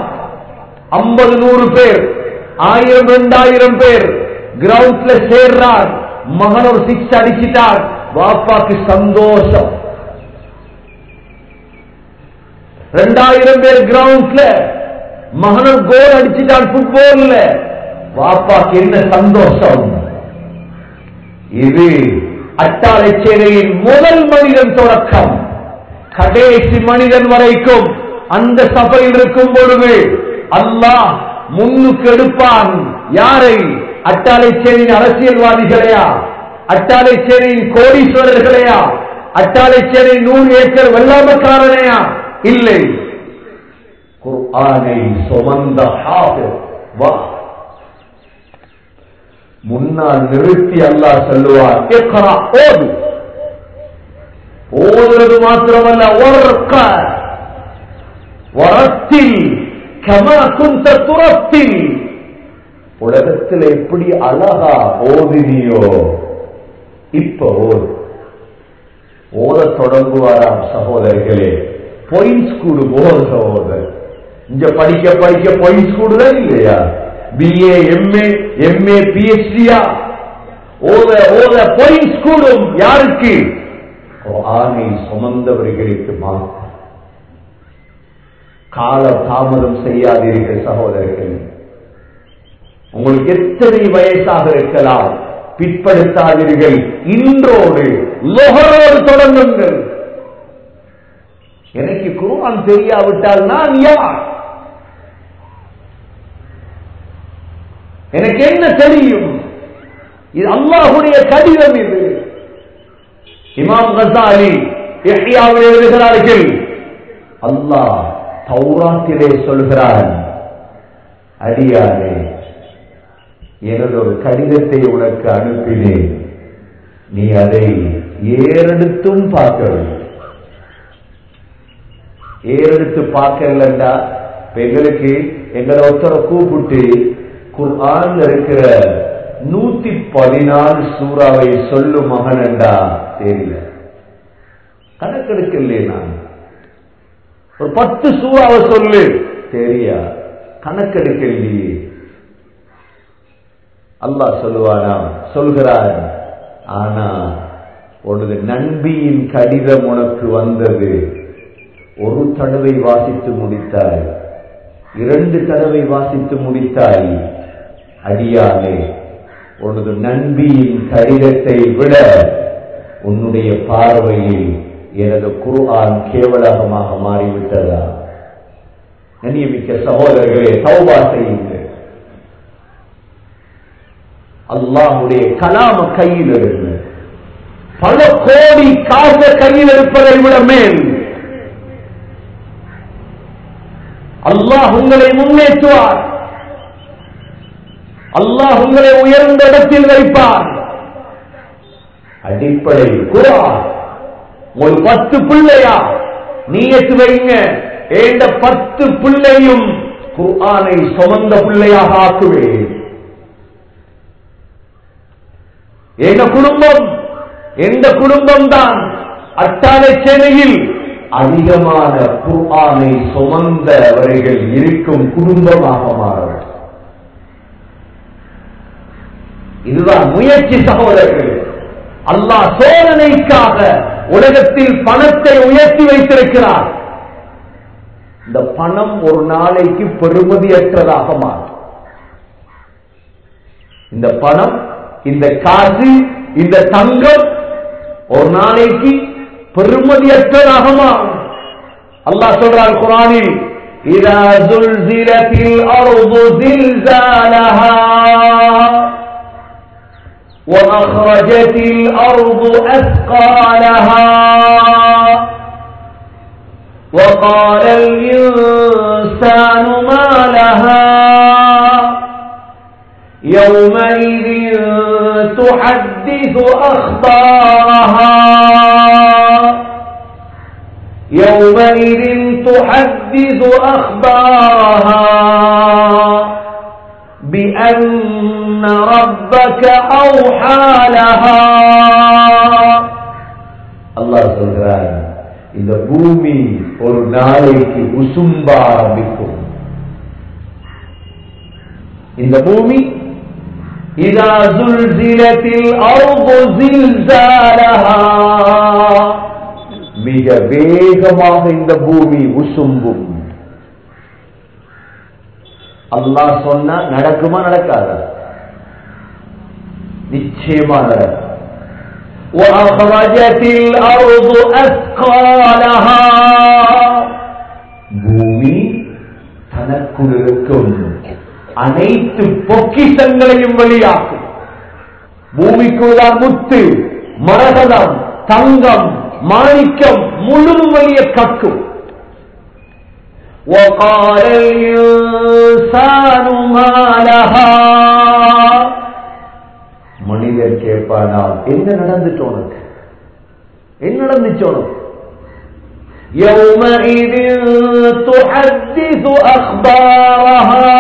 ஐம்பது நூறு பேர், ஆயிரம் இரண்டாயிரம் பேர் கிரவுண்ட்ல சேர்றார். மகன் ஒரு சிக்ஸ் அடிச்சிட்டார், வாப்பாக்கு சந்தோஷம். ரெண்டாயிரம் பேர் கிரவுண்ட்ல மகன் கோல் அடிச்சிட்டான் ஃபுட்பால்ல, வாப்பாக்கு என்ன சந்தோஷம். இது அட்டாளச்சேனையின் முதல் மனிதன் தொடக்கம் கடைசி மனிதன் வரைக்கும் அந்த சபையில் இருக்கும் பொழுது அல்லாஹ் முன்னுக்கு எடுப்பான். யாரை? அட்டாளச்சேரியின் அரசியல்வாதிகளையா, அட்டாளச்சேரியின் கோடீஸ்வரர்களையா, அட்டாளச்சேரியின் நூறு ஏக்கர் வெள்ளாமக்காரனையா? இல்லை, குர்ஆனை சுமந்த ஹாஃபிஸ் வா முன்னால் நிறுத்தி அல்லாஹ் சொல்லுவார், இக்ரா, ஓது. ஓதுறது மாத்திரமல்ல, வர்க வரத்தில் கமா குன்த துரத்தில். உலகத்தில் எப்படி அழகா ஓதினியோ இப்ப ஓது. ஓத தொடங்குவாராம் சகோதரர்களே. பாயிண்ட்ஸ் கூடு போத ஓத. இங்க படிக்க படிக்க பாயிண்ட்ஸ் கூடுதான் இல்லையா? பிஏ எம்ஏ எம்ஏ பிஹெச்டியா? ஓத ஓத பாயிண்ட்ஸ் கூடும். யாருக்கு? குர்ஆனை சுமந்தவர்களுக்கு மாத்திரம். கால தாமதம் செய்யாதீர்கள் சகோதரர்கள். உங்களுக்கு எத்தனை வயசாக இருக்கலாம், பிற்படுத்தாதீர்கள். இன்றோடு லொஹரோடு தொடங்குங்கள். எனக்கு குர்ஆன் தெரியாவிட்டால் நான் யார்? எனக்கு என்ன தெரியும்? இது அல்லாஹ்வுடைய கடிதம். இது இமாம் கஸாலி இஹ்யாவில் எழுதுகிறார்கள், அல்லாஹ் தௌராத்திலே சொல்கிறான், அடியானே எனது ஒரு கடிதத்தை உனக்கு அனுப்பினேன், நீ அதை ஏறெடுத்தும் பார்க்கவில்லை. ஏறெடுத்து பார்க்கலண்டா எங்களுக்கு எங்களை ஒருத்தரை கூப்பிட்டு குர்ஆன்ல இருக்கிற நூத்தி பதினாலு சூறாவை சொல்லு மகன் என்றா தெரியல, கணக்கெடுக்கலையே. நான் ஒரு பத்து சூறாவை சொல்லு தெரியா, கணக்கெடுக்கலையே. அல்லாஹ் சொல்லுவானா? சொல்கிறான், ஆனா உனது நண்பியின் கடிதம் உனக்கு வந்தது, ஒரு தடவை வாசித்து முடித்தாய், இரண்டு தடவை வாசித்து முடித்தாய். அடியானே, உனது நண்பியின் கடிதத்தை விட உன்னுடைய பார்வையில் எனது குர்ஆன் கேவலமாக மாறிவிட்டதா? கண்ணியமிக்க சகோதரர்களே, தௌபா செய்யுங்கள். அல்லாஹ்வுடைய கலாம கையில் எடுங்க. பல கோடி காச கையில் எடுப்பதை விட மேல் அல்லாஹ் உங்களை முன்னேற்றுவார். அல்லாஹ் உங்களை உயர்ந்த இடத்தில் வைப்பார். அடிப்படை குர்ஆன். ஒரு பத்து பிள்ளையா நீயத்து வைங்க, ஏண்ட பத்து பிள்ளையும் குர்ஆனை சுமந்த பிள்ளையாக ஆக்குவேன். எங்க குடும்பம் எந்த குடும்பம் தான் அட்டாளச்சேனையில் அதிகமான குர்ஆனை சுமந்தவர்கள் இருக்கும் குடும்பமாக மாறும். இதுதான் முயற்சி சகோதரர்கள். அல்லாஹ் சோதனைக்காக உலகத்தில் பணத்தை உயர்த்தி வைத்திருக்கிறார். இந்த பணம் ஒரு நாளைக்கு பெறுமதியற்றதாக மாறும். இந்த பணம், இந்த காசு, இந்த தங்கம் ஒரு நாளைக்கு பெறுமதியற்றதாக மாறும். அல்லாஹ் சொல்றார் குர்ஆனில், இதா ஸுல்ஸிலத்தில் அர்து ஸில்ஸாலஹா وأخرجت الأرض أثقالها وقال الإنسان ما لها يومئذ تحدث أخبارها يومئذ تحدث أخبارها بأن ربك أوحى لها. அல்லாஹ் சொல்றார், இந்த பூமி ஒரு நாளைக்கு உசும்ப ஆரம்பிக்கும். இந்த பூமி இதா ஸுல்ஸிலத்தில் அர்து ஸில்ஸாலஹா, மிக வேகமாக இந்த பூமி உசும்பும். அல்லாஹ் சொன்னா நடக்குமா நடக்காதா? நிச்சயமா நடக்கும். وَأَخْرَجَتِ الْأَرْضُ أَثْقَالَهَا, பூமி தனக்குள் இருக்கும் அனைத்து பொக்கிஷங்களையும் வெளியாக்கும். பூமிக்குள்ளார் முத்து, மரகதம், தங்கம், மாணிக்கம் முழுதும் வெளியே கக்கும். وَقَالَ الْإِنسَانُ مَا لَهَا, மனிதர் கேட்பானா என்ன நடந்துச்சு உனக்கு, என்ன நடந்துச்சு உனக்கு? يَوْمَئِذٍ تُحَدِّثُ أَخْبَارَهَا,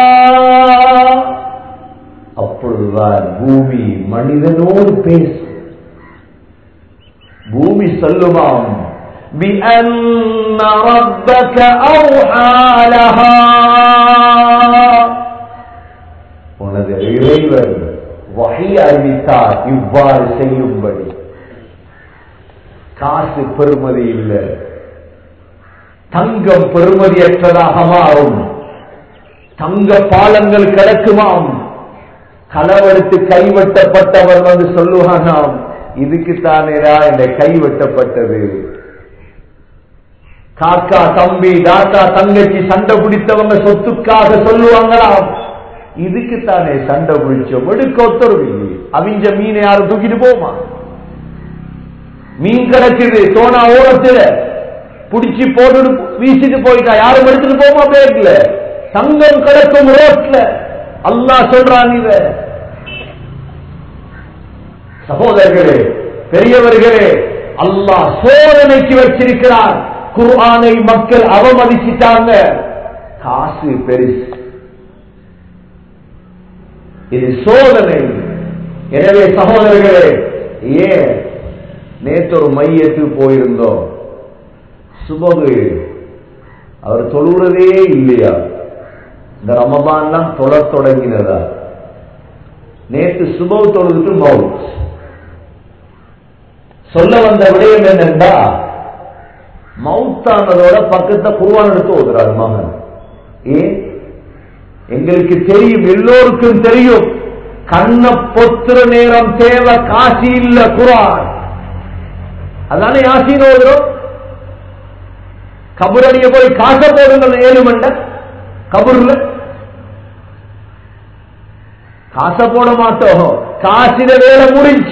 அப்பொழுதுதான் பூமி மனிதனோடு பேசும். பூமி சொல்லுமாம் بِأَنَّ رَبَّكَ أَوْحَى لَهَا, உனது இறைவன் வஹி அறிவித்தார் இவ்வாறு செய்யும்படி. காசு பெறுமதி இல்லை, தங்கம் பெறுமதியற்றதாக மாறும். தங்க பாலங்கள் கிடக்குமாம். களவெடுத்து கைவெட்டப்பட்டவர் வந்து சொல்லுவானாம், இதுக்குத்தானேரா இந்த கைவெட்டப்பட்டது. காக்கா தம்பி தாத்தா தங்கச்சி சண்டை பிடித்தவங்க சொத்துக்காக சொல்லுவாங்களாம், இதுக்குத்தானே சண்டை பிடிச்சோம். எடுக்க ஒத்தரவு அவிஞ்ச மீனை யாரும் தூக்கிட்டு போமா? மீன் கிடைக்குது சோனா ஓரத்துல, புடிச்சு போட்டு வீசிட்டு போயிட்டா யாரும் எடுத்துட்டு போமா? பேக்ல தங்கம் கிடக்கும் ரோட்ல. அல்லாஹ் சொல்றான் இத. சகோதரர்களே, பெரியவர்களே, அல்லாஹ் சோதனைக்கு வச்சிருக்கிறார். குர்ஆனை மக்கள் அவமதிச்சிட்டாங்க. காசு பெருசு, இது சோதனை. எனவே சகோதரர்களே, ஏன் நேற்று ஒரு மையத்துக்கு போயிருந்தோம். சுபகு அவர் தொழுறதே இல்லையா? இந்த ரமபான் தான் தொழ தொடங்கினதா? நேற்று சுபகு தொழுதுட்டு மவுத். சொல்ல வந்த விடயம் என்னென்றா, மவுத்தானதோட பக்கத்தை குர்ஆன் எடுத்து ஓதுறாரு மகன். ஏன்? எங்களுக்கு தெரியும், எல்லோருக்கும் தெரியும், கண்ண பொத்துற நேரம் தேவை, காசி இல்ல குர்ஆன். அதானே யாசீன் ஓதுறோம். கபுரடிய போய் காச போடுங்கள் ஏழு மண்ட கபூர்ல காச போட மாட்டோம். காசில வேலை முடிஞ்சு,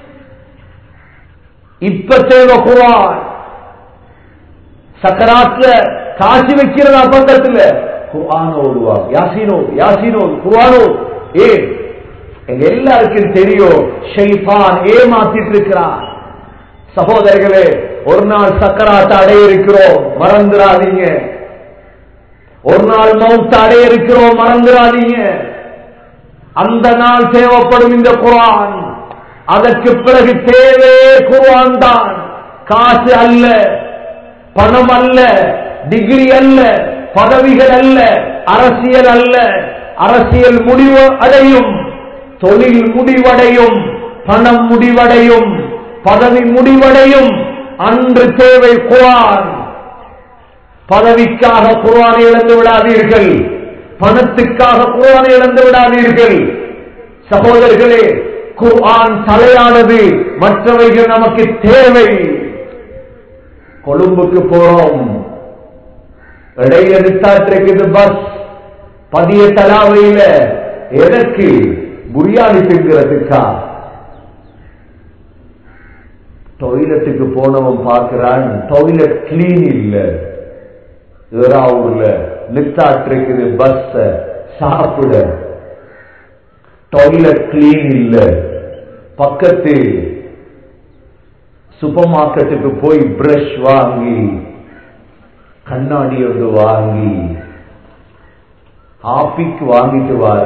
இப்ப தேவை குர்ஆன். சக்கராத்ல காசி வைக்கிறதா பக்கத்துல குர்ஆன் ஓதுவாங்க. யாசீனோ யாசீனோ குர்ஆனோ. ஏன்? எங்க எல்லாருக்கும் தெரியும், ஷைத்தான் ஏமாத்திட்டு இருக்கிறான். சகோதரர்களே, ஒரு நாள் சக்கராத்த அடைய இருக்கிறோம், மறந்துடாதீங்க. ஒரு நாள் மௌத் அடைய இருக்கிறோம், மறந்துடாதீங்க. அந்த நாள் தேவைப்படும் இந்த குர்ஆன். அதற்கு பிறகு தேவை குர்ஆன் தான். காசு அல்ல, பணம் அல்ல, டிகிரி அல்ல, பதவிகள் அல்ல, அரசியல் அல்ல. அரசியல் முடிவு அடையும், தொழில் முடிவடையும், பணம் முடிவடையும், பதவி முடிவடையும். அன்று தேவை குர்ஆன். பதவிக்காக குர்ஆனை இழந்து விடாதீர்கள், பணத்துக்காக குர்ஆனை இழந்து விடாதீர்கள். சகோதரர்களே, குர்ஆன் தலையானது, மற்றவைகள் நமக்கு தேவை. கொழும்புக்கு போறோம், இடையில நிறுத்தாட்டிருக்குது பஸ், பதிய தலாவையில. எதற்கு? புரியாணி திங்கிறதுக்கா? டாய்லெட்டுக்கு போனவன் பார்க்கிறான், டாய்லெட் கிளீன் இல்ல. ஊர்ல நிறுத்தாட்டிருக்குது பஸ், சாப்பிட டாய்லெட் கிளீன் இல்ல. பக்கத்து சூப்பர் மார்க்கெட்டுக்கு போய் பிரஷ் வாங்கி, கண்ணாடி ஒன்று வாங்கி, ஆப்பிக்கு வாங்கிட்டு வார.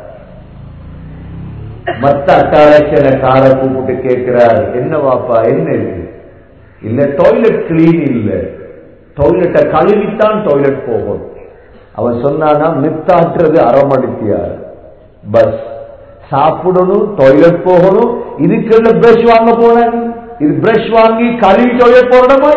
மத்த அட்டாளச்சன கார கூப்பிட்டு கேட்கிறார், என்ன வாப்பா என்ன இது? இல்ல டாய்லெட் கிளீன் இல்ல, டாய்லெட்டை கழுவித்தான் டாய்லெட் போகும். அவன் சொன்னானா, மித்தாற்றுறது அறமடித்தியார் பஸ், சாப்பிடணும், டாய்லெட் போகணும். இதுக்கு பிரஷ் வாங்க போன, இது பிரஷ் வாங்கி கழுவி டாய்லெட் போறடமா?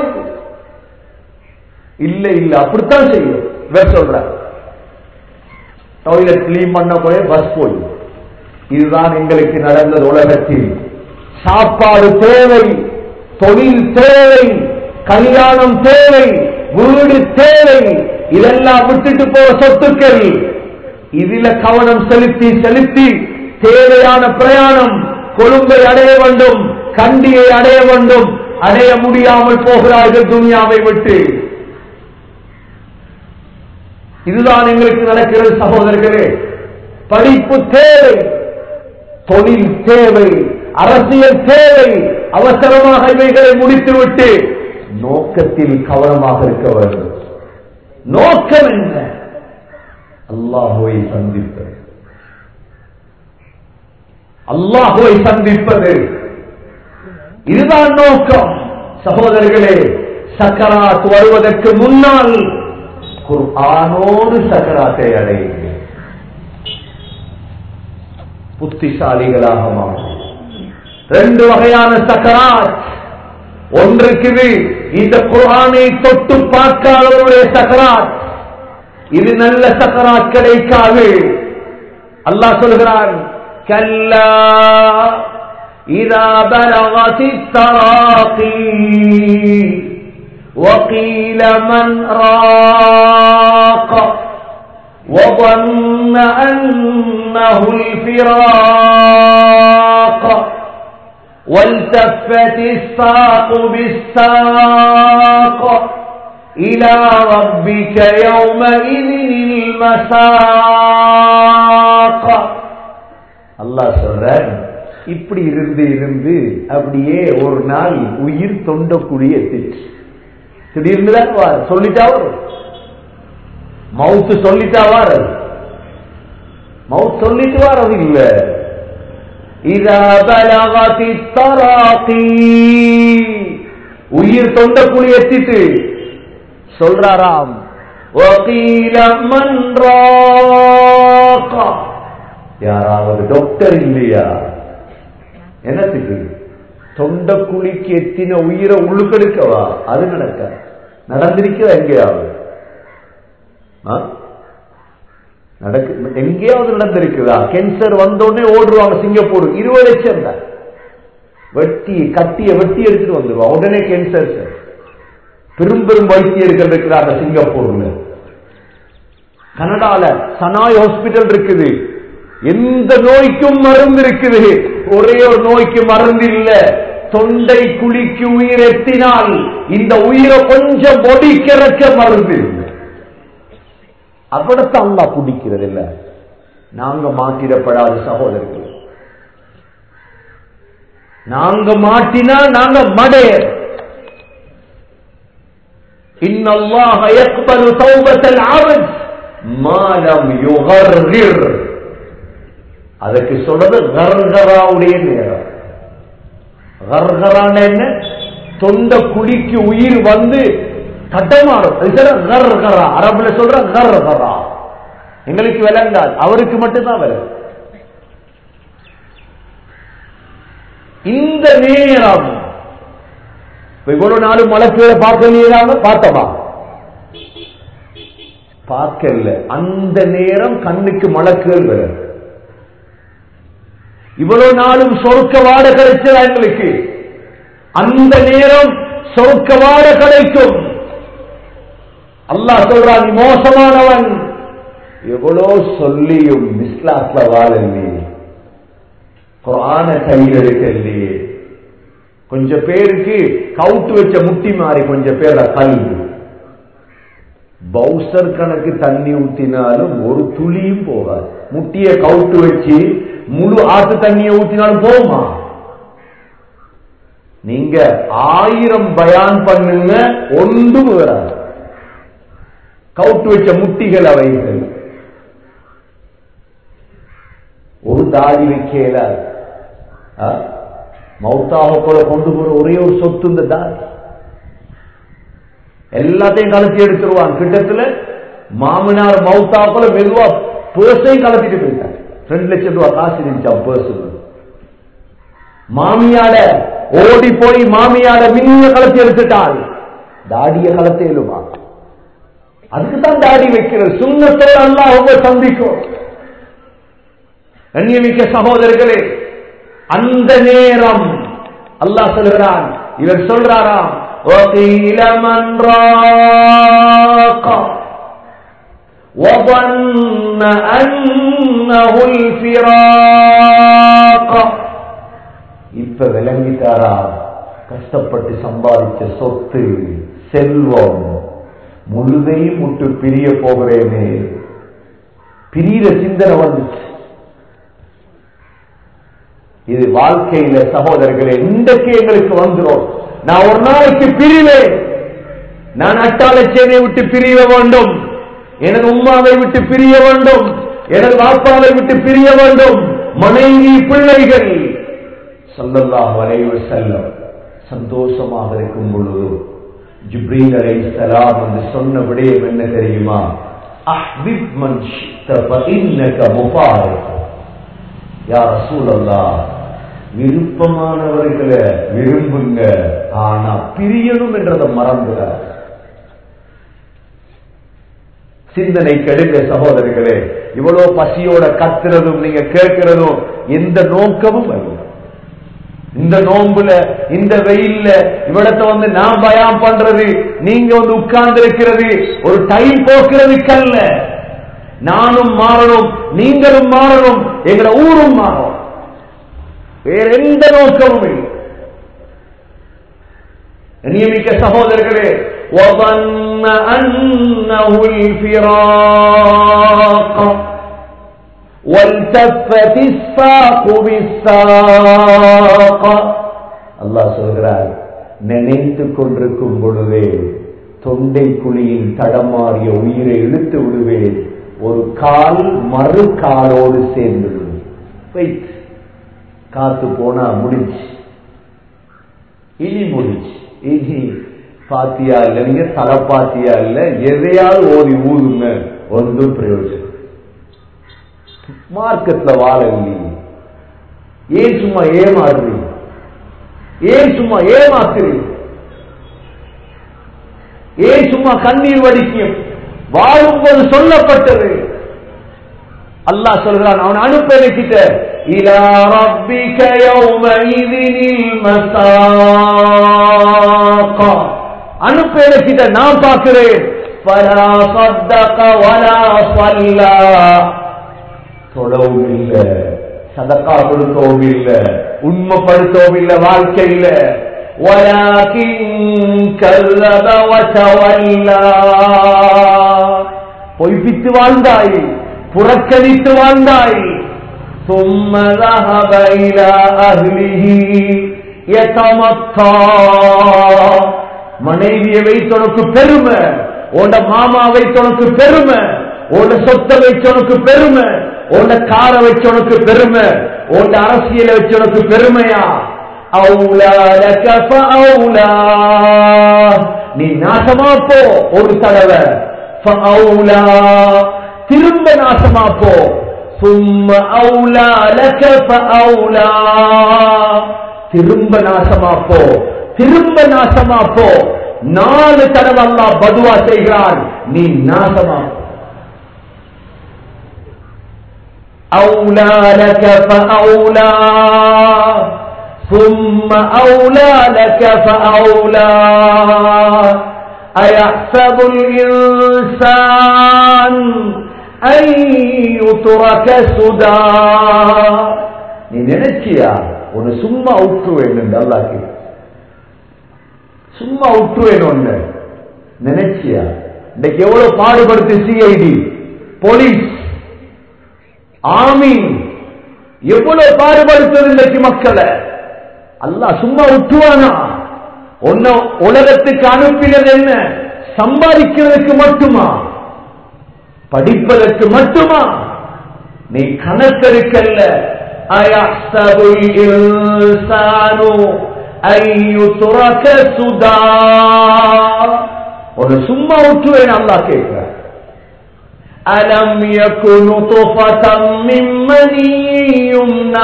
இல்ல இல்ல, அப்படித்தான் செய்யும். இவர் சொல்ற டாய்லெட் கிளீன் பண்ண போய் பஸ் போய். இதுதான் எங்களுக்கு நடந்தது உலகத்தில். சாப்பாடு தேவை, தொழில் தேவை, கல்யாணம் தேவை, வீடு தேவை. இதெல்லாம் விட்டுட்டு போற சொத்துக்கள். இதில கவனம் செலுத்தி செலுத்தி தேவையான பிரயாணம். கொழும்பை அடைய வேண்டும், கண்டியை அடைய வேண்டும், அடைய முடியாமல் போகிறார்கள் துனியாவை விட்டு. இதுதான் எங்களுக்கு நடக்கிறது சகோதரர்களே. படிப்பு தேவை, தொழில் தேவை, அரசியல் தேவை. அவசரமாக இவைகளை முடித்துவிட்டு நோக்கத்தில் கவனமாக இருக்க வேண்டும். நோக்கம் என்ன? அல்லாஹுவை சந்திப்பது, அல்லாஹுவை சந்திப்பது. இதுதான் நோக்கம் சகோதரர்களே. சக்கராத் வருவதற்கு முன்னால் குர்ஆனோடு சக்கராத்தை அடையுங்கள். புத்திசாலிகளாக மாறும். ரெண்டு வகையான சக்கராத். ஒன்றுக்குது இந்த குர்ஆனை தொட்டு பார்க்காதவருடைய சக்கராத். இது நல்ல சக்கராத் கிடைக்காது. அல்லாஹ் சொல்கிறான், கல்லா இதா பலகத்தித் தராகி وقيل من راق وظن أنه الفراق والتفت الساق بالساق إلى ربك يومئذ المساق. அல்லாஹ் சொல்றார், இப்படி இருந்து இருந்து அப்படியே ஒரு நாள் உயிர் தொண்டக்குழி எத்திச்சு. திடீர்னு சொல்லிட்டா வரும் மவுத்து, சொல்லிட்டா வாரது மவுத், சொல்லிட்டு வாரது இல்ல. இதா பலகத்தித் தராகி, உயிர் தொண்டக்குழி எத்திட்டு சொல்றாராம், வகீல மன் ராக, யாராவது டாக்டர் இல்லையா? என்னத்துக்கு? தொண்டக்குழிக்கு எத்தின உயிரை உள்ளுக்கெடுக்கவா? அது நடக்க நடந்திருக்கிறதா? எங்கேயாவது நடக்கு, எங்கேயாவது நடந்திருக்குதா? கேன்சர் வந்தோடனே ஓடுவாங்க சிங்கப்பூர். இருபது லட்சம் தான் வெட்டி கட்டிய வெட்டி எடுத்துட்டு வந்துருவாங்க உடனே கேன்சர். பெரும் பெரும் வைத்தியர்கள் இருக்கிறாங்க சிங்கப்பூர்ல. கனடால சனாய் ஹாஸ்பிட்டல் இருக்குது. எந்த நோய்க்கும் மருந்து இருக்குது. ஒரே ஒரு நோய்க்கு மருந்து இல்ல. தொண்டை குழிக்கு உயிர் எத்தினால் இந்த உயிரை கொஞ்சம் பொடிக்கிறக்க மருந்து இல்லை. அப்படித்தான் அல்லாஹ் குடிக்கிறது இல்ல. நாங்க மாட்டிடப்படாத சகோதரர்கள். நாங்க மாட்டினா நாங்க மடையர். இன்னல்லாஹ யக்பலு தௌபத்தல் அப்த் மா லம் யுகர்கிர். அதுக்கு சொல்றது கர்கராவுடைய நேரம். கர்கரான என்ன? தொண்ட குழிக்கு உயிர் வந்து கட்டமாறும். கர்கரா அரபுல சொல்ற கர்கரா. எங்களுக்கு விளங்காது, அவருக்கு மட்டும்தான் விளங்கும். இந்த நேரம் இவ்வளவு நாலு மலக்குகளை பார்க்கலையாங்க, பார்த்தமா? பார்க்கல. அந்த நேரம் கண்ணுக்கு மலக்குகள் வரும். இவ்வளவு நாளும் சொர்க்க வாட கிடைச்சதா எங்களுக்கு? அந்த நேரம் சொர்க்க வாட கிடைக்கும். அல்லாஹ் சொல்றான், நீ மோசமானவன். எவ்வளவு சொல்லியும் இஸ்லாத்துல வாழலையே, குர்ஆன கையில் எடுக்கலையே. கொஞ்சம் பேருக்கு கவுட்டு வச்ச முட்டி மாறி கொஞ்சம் பேர கல்வி. பவுசர் கணக்கு தண்ணி ஊத்தினாலும் ஒரு துளியும் போகாது. முட்டிய கவுட்டு வச்சு முழு ஆத்து தண்ணியை ஊத்தினாலும் போகுமா? நீங்க ஆயிரம் பயான் பண்ணுங்க, ஒன்றும் வராது. கவுட்டு வச்ச முட்டிகள் அவைகள். ஒரு தாடி வைக்கல. மௌத்தாக போல கொண்டு போற ஒரே ஒரு சொத்து இந்த தாடி. எல்லாத்தையும் கலத்தி எடுத்துருவான். கிட்டத்துல மாமனார் மௌத்தா போல மெதுவா பேசையும் கலத்திட்டு போயிட்டார். ரெண்டு லட்சம் ரூபாய் காசு இருந்துச்சா பர்சன். மாமியாட ஓடி போய் மாமியாட மின்ன கலத்தி எடுத்துட்டால் தாடிய கலத்தையிலுமா? அதுக்குதான் தாடி வைக்கிறது. சுண்ணத்தோடு அல்லாஹ் உங்களை சந்திக்கும். கண்ணியமிக்க சகோதரர்களே, அந்த நேரம் அல்லாஹ் சொல்கிறான், இவர் சொல்றாராம் وَقِيلَ مَنْ رَاقَ وَظَنَّ أَنَّهُ الْفِرَاقَ. இப்ப விளங்கிட்டாரா கஷ்டப்பட்டு சம்பாதிச்ச சொத்து செல்வம் முழுதையும் முட்டு பிரிய போகிறேனே, பிரியிற சிந்தனை வந்துச்சு. இது வாழ்க்கையில சகோதரர்களே இன்றைக்கு எங்களுக்கு வந்துடும். நான் ஒரு நாளைக்கு பிரிவேன். நான் அட்டாளச்சேனை விட்டு பிரிய வேண்டும், எனது உம்மாவை விட்டு பிரிய வேண்டும், எனது வாப்பாவை விட்டு பிரிய வேண்டும், மனைவி பிள்ளைகள். ஸல்லல்லாஹு அலைஹி வஸல்லம் சந்தோஷமாக இருக்கும் பொழுது ஜிப்ரீல் அலைஹிஸ்ஸலாம் வந்து சொன்ன விடயம் என்ன தெரியுமா? அஹ்பிப் மன் ஷி'த ஃபஇன்னக முஃபாரிக். யா ரசூலல்லாஹ், விருப்பமானவர்களை விரும்புங்க, ஆனா பிரியணும் என்றதை மறந்துட. சிந்தனை கெடுங்க சகோதரிகளே. இவ்வளவு பசியோட கத்துறதும் நீங்க கேட்கிறதும் எந்த நோக்கமும் அல்ல. இந்த நோம்புல இந்த வெயில்ல இவ்விடத்தை வந்து நான் பயம் பண்றது, நீங்க வந்து உட்கார்ந்து இருக்கிறது ஒரு டைம் போக்குறதுக்கல்ல. நானும் மாறணும், நீங்களும் மாறணும், எங்களை ஊரும் மாறணும். வேற எந்த நோக்கமும் இல்லை. நியமிக்க சகோதரர்களே, وَظَنَّ أَنَّهُ الْفِرَاقَ وَالْتَفَّتِ السَّاقُ بِالسَّاقِ. அல்லாஹ் சொல்கிறார், நினைத்துக் கொண்டிருக்கும் பொழுதே தொண்டை குழியில் தடமாறிய உயிரை இழுத்து விடுவேன், ஒரு கால் மறு காலோடு சேர்ந்து வைத்து காத்து போனா முடிச்சு, இனி முடிச்சு, இனி பாத்தியா இல்ல, நீங்க தலப்பாத்தியா இல்ல, எதையாவது ஓதி ஊதுங்க, ஒன்றும் பிரயோஜனம். மார்க்கெட்ல வாழ இல்லையே, ஏன் சும்மா ஏமாறுறீங்க? ஏன் சும்மா ஏமாத்துறீங்க? ஏன் சும்மா கண்ணீர் வடிக்கும்? வாழும்போது சொல்லப்பட்டது. அல்லாஹ் சொல்கிறான், அவன் அனுப்பிக்கிட்ட இலா ரப்பிக யௌமஇதினில் மஸாக. அனுப்பிக்கிட்ட நான் பார்க்கிறேன். ஃபலா ஸத்தக வலா ஸல்லா. தொழவும் இல்ல, சதகா கொடுக்கவும் இல்ல, உண்மைப்படுத்தவும் இல்ல வாழ்க்கையில. வலாகின் கல்லப வதவல்லா. பொய்ப்பித்து வாழ்ந்தாய், புறக்கணித்து வாழ்ந்தாய். ثم ذهب إلى أهله يتمطى. மனைவியை வைத்தவனுக்கு பெருமை, உன்ட மாமா வைத்தவனுக்கு பெருமை, உன்ட சொத்தை வைத்தவனுக்கு பெருமை, உன்ட கார வச்சவனுக்கு பெருமை, உன்ட அரசியலை வச்சவனுக்கு பெருமையா? அவுலா லக ஃபஅவுலா. நீ நாசமா போ ஒரு தடவை, ஃபஅவுலா திரும்ப நாசமா போ. ثم أولى لك فأولى. திரும்ப நாசமா போ, திரும்ப நாசமா போ. நாலு தடவை அல்லாஹ் பதுவா செய்கிறான், நீ நாசமா போ. أولى لك فأولى ثم أولى لك فأولى. أيحسب الإنسان أن يترك سدى. நீ நினைச்சியா உன்னை சும்மா விட்டுருவேன்? அல்லாஹ் சும்மா விட்டுருவேன் ஒண்ணு நினைச்சியா? இன்னைக்கு எவ்வளவு பாடுபடுத்து சிஐடி, போலீஸ், ஆர்மி எவ்வளவு பாடுபடுத்துறது இன்னைக்கு மக்களை. அல்லாஹ் சும்மா விட்டுவானா? உன்ன உலகத்துக்கு அனுப்பினது என்ன? சம்பாதிக்கிறதுக்கு மட்டுமா? படிப்பதற்கு மட்டுமா? நீ கணக்கெடுக்கல்ல. அயஹ்சபுல் இன்சானு அய்யுத்ரக சுதா. ஒரு சும்மா விட்டுவேன் அல்லாஹ் கேட்கிறார். அலம் யகுனு துஃபதம் மின் மனியும்னா.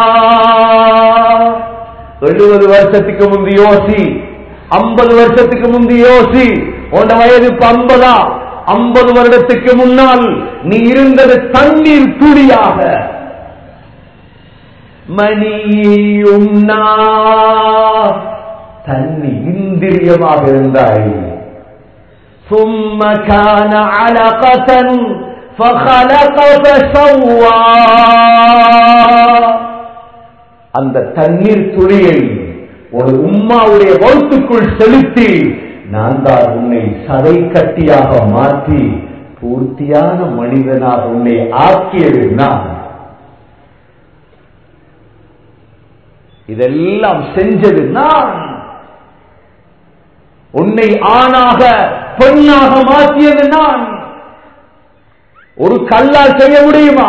எழுபது வருஷத்துக்கு முந்தி யோசி, ஐம்பது வருஷத்துக்கு முந்தி யோசி. உன் வயது இப்ப ஐம்பதா? ஐம்பது வருடத்துக்கு முன்னால் நீ இருந்தது தண்ணீர் துளியாக. மணியும்னா தண்ணி இந்திரியமாக இருந்தாய். ثم كان علقة فخلق فسوى. அந்த தண்ணீர் துளியை ஒரு உம்மாவுடைய வயிற்றுக்குள் செலுத்தி நான் தான் உன்னை சதை கட்டியாக மாற்றி பூர்த்தியான மனிதனாக உன்னை ஆக்கியது நான். இதெல்லாம் செஞ்சது நான். உன்னை ஆணாக பெண்ணாக மாற்றியது நான். ஒரு கல்லால் செய்ய முடியுமா?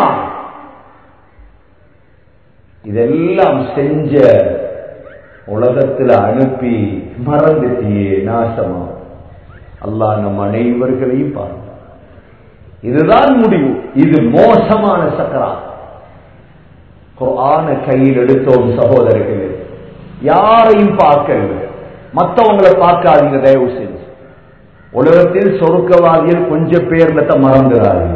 இதெல்லாம் செஞ்ச உலகத்தில் அனுப்பி மறந்துட்டியே, நாசமா. அல்லாஹ் நம் அனைவர்களையும் பாருங்க. இதுதான் முடிவு. இது மோசமான சக்கராத். குர்ஆன கையில் எடுத்தோம் சகோதரர்களே, யாரையும் பார்க்கல, மற்றவங்களை பார்க்காதீங்க தயவு செஞ்சு. உலகத்தில் சொர்க்கவாதியில் கொஞ்சம் பேர்ல மறந்துடாதீங்க.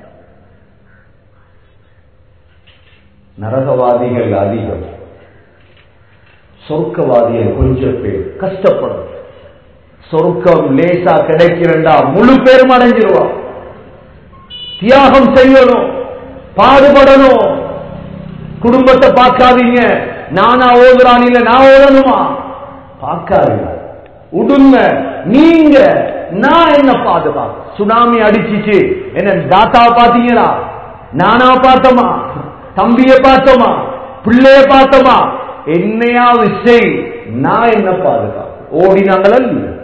நரகவாதிகள் அதிகம், சொர்க்கவாதிகள் கொஞ்சம் பேர் கஷ்டப்படும். சொர்க்கம் லேசா கிடைக்கிறா முழு பேரும் அடைஞ்சிருவான். தியாகம் செய்யணும், பாடுபடணும். குடும்பத்தை பார்க்காதீங்க, நானா ஓதுறான் இல்ல நான் ஓதணுமா பார்க்காதீங்க. உடுங்க நீங்க, நான் என்ன பாதுகாப்பு? சுனாமி அடிச்சிச்சு, என்ன தாத்தாவை பார்த்தீங்களா? நானா பார்த்தோமா? தம்பிய பார்த்தோமா? பிள்ளைய பார்த்தோமா? என்னையாவது செய், நான் என்ன பாதுகாப்பு? ஓடினாங்கள.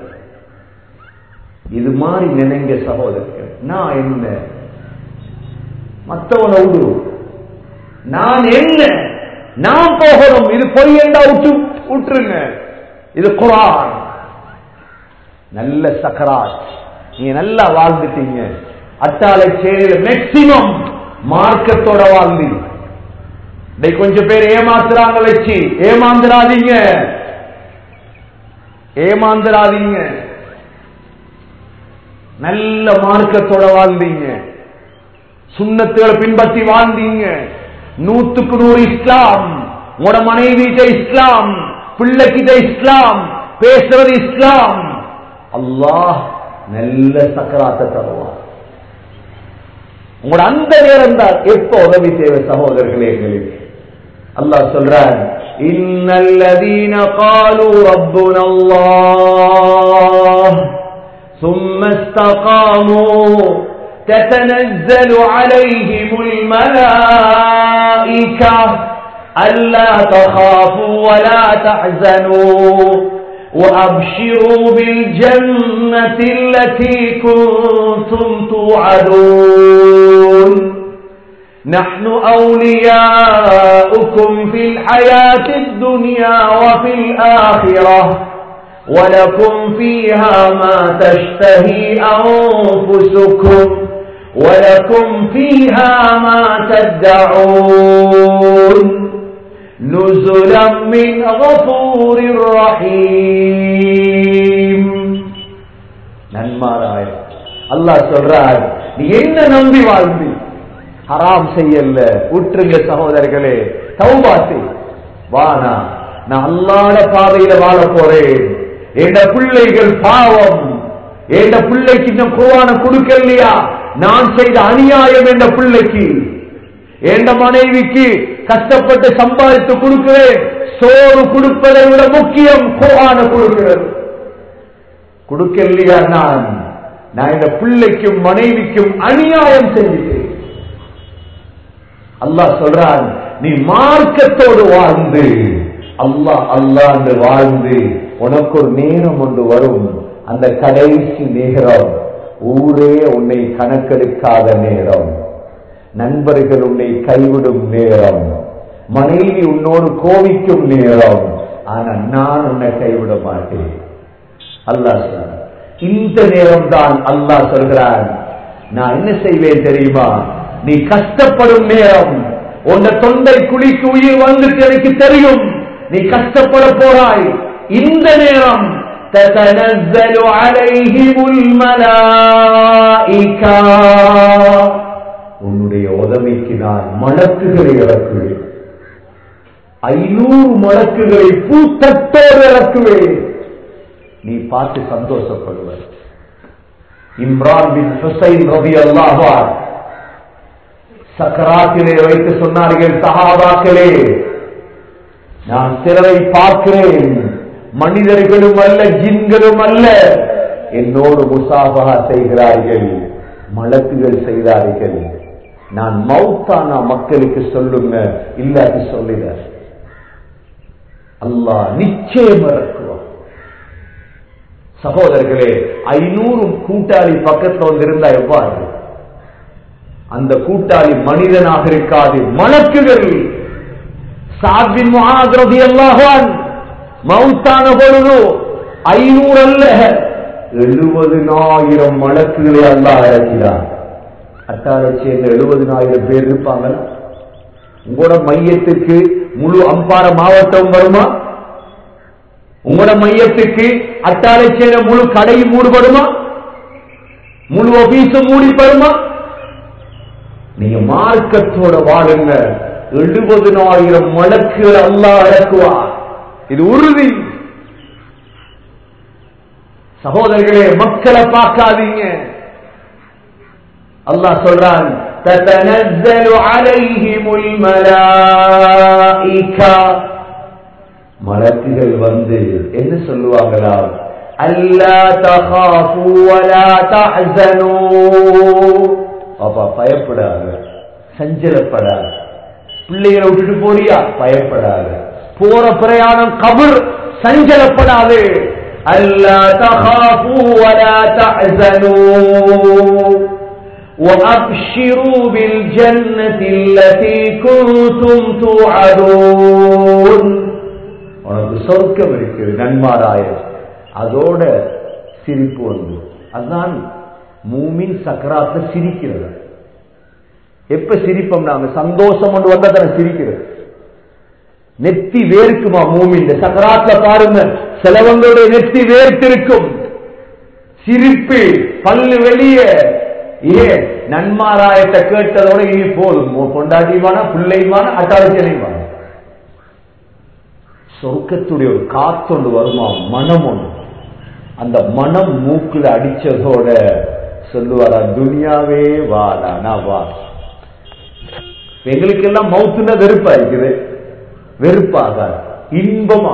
இது மாதிரி நினைங்க சகோதரர்கள். நான் என்ன, மற்றவனை விடு, நான் என்ன, நான் போகணும். இது பொய் என்றா விட்டு விட்டுருங்க. இது குர்ஆன். நல்ல சக்கராத். நீங்க நல்லா வாழ்ந்துட்டீங்க. அட்டாளை சேரியில மேக்சிமம் மார்க்கத்தோட வாழ்ந்து. கொஞ்சம் பேர் ஏமாத்துறாங்க வச்சு ஏமாந்துராதீங்க, ஏமாந்துராதீங்க. நல்ல மார்க்கத்தோட வாழ்ந்தீங்க, சுன்னத்துகளை பின்பற்றி வாழ்ந்தீங்க. நூத்துக்கு நூறு இஸ்லாம். உங்களோட மனைவிட்ட இஸ்லாம், பிள்ளைகிட்ட இஸ்லாம், பேசுறது இஸ்லாம். அல்லாஹ் நல்ல சக்கராத்தை தருவார். உங்களோட அந்த நேரம் தான் எப்ப உதவி தேவை சகோதரர்களே எங்களுக்கு. அல்லாஹ் சொல்றார், இன்னல்லதீன காலு ரப்புனா அல்லாஹ் ثم استقاموا تتنزل عليهم الملائكة ألا تخافوا ولا تحزنوا وأبشروا بالجنة التي كنتم توعدون نحن أولياؤكم في الحياة الدنيا وفي الآخرة ولكم فيها ما تشتهي أنفسكم ولكم فيها ما تدعون نزلا من غفور رحيم. நன்மாராய அல்லாஹ் சொல்றார், நீ என்ன நம்பி வாழ்ந்து ஹராம் செய்யல, உற்றுங்க சகோதரர்களே, தௌபா செய். வானா நான் அல்லாஹ்வுடைய பாதையில வாழ போறேன். என்ற பிள்ளைகள் பாவம், என்ற பிள்ளைக்கு இன்னும் குர்ஆனை கொடுக்கலையா, நான் செய்த அநியாயம் என்ற பிள்ளைக்கு. என்ற மனைவிக்கு கஷ்டப்பட்டு சம்பாதித்து கொடுக்கிறேன். சோறு கொடுப்பதை விட முக்கியம் குர்ஆனை கொடுக்கிறது. கொடுக்கலையா, நான் நான் இந்த பிள்ளைக்கும் மனைவிக்கும் அநியாயம் செஞ்சுட்டேன். அல்லாஹ் சொல்றான், நீ மார்க்கத்தோடு வாழ்ந்து அல்லாஹ் அல்லாஹ் என்று வாழ்ந்து உனக்கு ஒரு நேரம் ஒன்று வரும். அந்த கடைசி நேரம் ஊரே உன்னை கணக்கெடுக்காத நேரம், நண்பர்கள் உன்னை கைவிடும் நேரம், மனைவி உன்னோடு கோவிக்கும் நேரம். ஆனா நான் உன்னை கைவிட மாட்டேன். அல்லாஹ் சொல்றான், இந்த நேரம் தான் அல்லாஹ் சொல்கிறான், நான் என்ன செய்வேன் தெரியுமா? நீ கஷ்டப்படும் நேரம் உன்னை தொண்டை குழிக்கு உயிர் வந்துட்டு எனக்கு தெரியும். நீ கஷ்டப்பட போறாய். இந்த நேரம் ததனஸ்ஸலு அலைஹிமுல் மலாயிகா, உன்னுடைய உதவிக்கு நான் மலக்குகளை இறக்குவேன். ஐநூறு மலக்குகளை பூத்தட்டோடு இறக்குவேன். நீ பார்த்து சந்தோஷப்படுவார். இம்ரான் பின் ஹுசைன் ரலியல்லாஹு அன்ஹு சக்கராத்திலே வைத்து சொன்னார்கள், சஹாபாக்களே, நான் சிலரை பார்க்கிறேன், மனிதர்களும் அல்ல ஜின்களும் அல்ல, என்னோடு முசாபஹா செய்கிறார்கள், மலக்குகள் செய்தார்கள். நான் மௌத்தான மக்களுக்கு சொல்லுங்க, இல்லாட்டி சொல்லிட அல்லாஹ் நிச்சயம் இறக்குவான். சகோதரர்களே, ஐநூறு கூட்டாளி பக்கத்தில் வந்திருந்தா எவ்வாறு? அந்த கூட்டாளி மனிதனாக இருக்காது, மலக்குகள். சஅத் பின் முஆத் ரலியல்லாஹு அன்ஹு மௌத்தான பொழுது ஐநூறு அல்ல எழுபதினாயிரம் மலக்குகளை அல்லாஹ் இறக்கிறார். அட்டாரை சேர்ந்த எழுபதினாயிரம் பேர் இருப்பாங்களா? உங்களோட மையத்துக்கு முழு அம்பார மாவட்டம் வருமா? உங்களோட மையத்துக்கு அட்டாரை சேர்ந்த முழு கடையும் மூடுபடுமா? முழு ஆபீஸும் மூடிப்படுமா? நீங்க மார்க்கத்தோட வாழுங்க. எழுபதினாயிரம் மலக்குகள் அல்லாஹ் இறக்குவார். இது உறுதி. சகோதரர்களே, மக்களை பார்க்காதீங்க. அல்லாஹ் சொல்றான், ததனஸ்ஸலு அலைஹிமுல் மலாயிகா, மலக்குகள் வந்து என்ன சொல்லுவாங்களா? அல்லா தகாஃபு வலா தஹ்ஸனு, அப்பா பயப்படாத, சஞ்சலப்படாத. பிள்ளைகளை விட்டுட்டு போறியா? பயப்படாத. போற பிரயாணம் கபர், சஞ்சலப்படாது. அல்லா தகாஃபு வலா தஹ்ஸனு وَأَبْشِرُوا بِالْجَنَّةِ الَّتِي كُنْتُمْ تُوعَدُونَ, உனக்கு சொர்க்கம் இருக்குது நன்மாராய, அதோட சிரிப்பு வந்து. அதுதான் மூமின் சக்கராத்துல சிரிக்கிறது. எப்ப சிரிப்போம் நாங்க? சந்தோஷம் கொண்டு வந்தா தானே சிரிக்கிறது. நெத்தி வேர்க்குமா மூமின் சக்கராத்துல? பாருங்க, சிலவங்களுடைய நெத்தி வேர்த்திருக்கும். சிரிப்பு, பல்லு வெளியே. ஏன்? நன்மாராயத்தை கேட்டதோட இனி போதும், கொண்டாட்டிவான பிள்ளைவான அட்டாளச்சனைவான. சொர்க்கத்துடைய ஒரு காத்தொண்டு வருமா, மனம் ஒன்று. அந்த மனம் மூக்குல அடிச்சதோட சொல்லுவாரா, துனியாவே வாடா நான் வா. எங்களுக்கு எல்லாம் மௌத்துனா வெறுப்பா இருக்குது, வெறுப்பாக இன்பமா.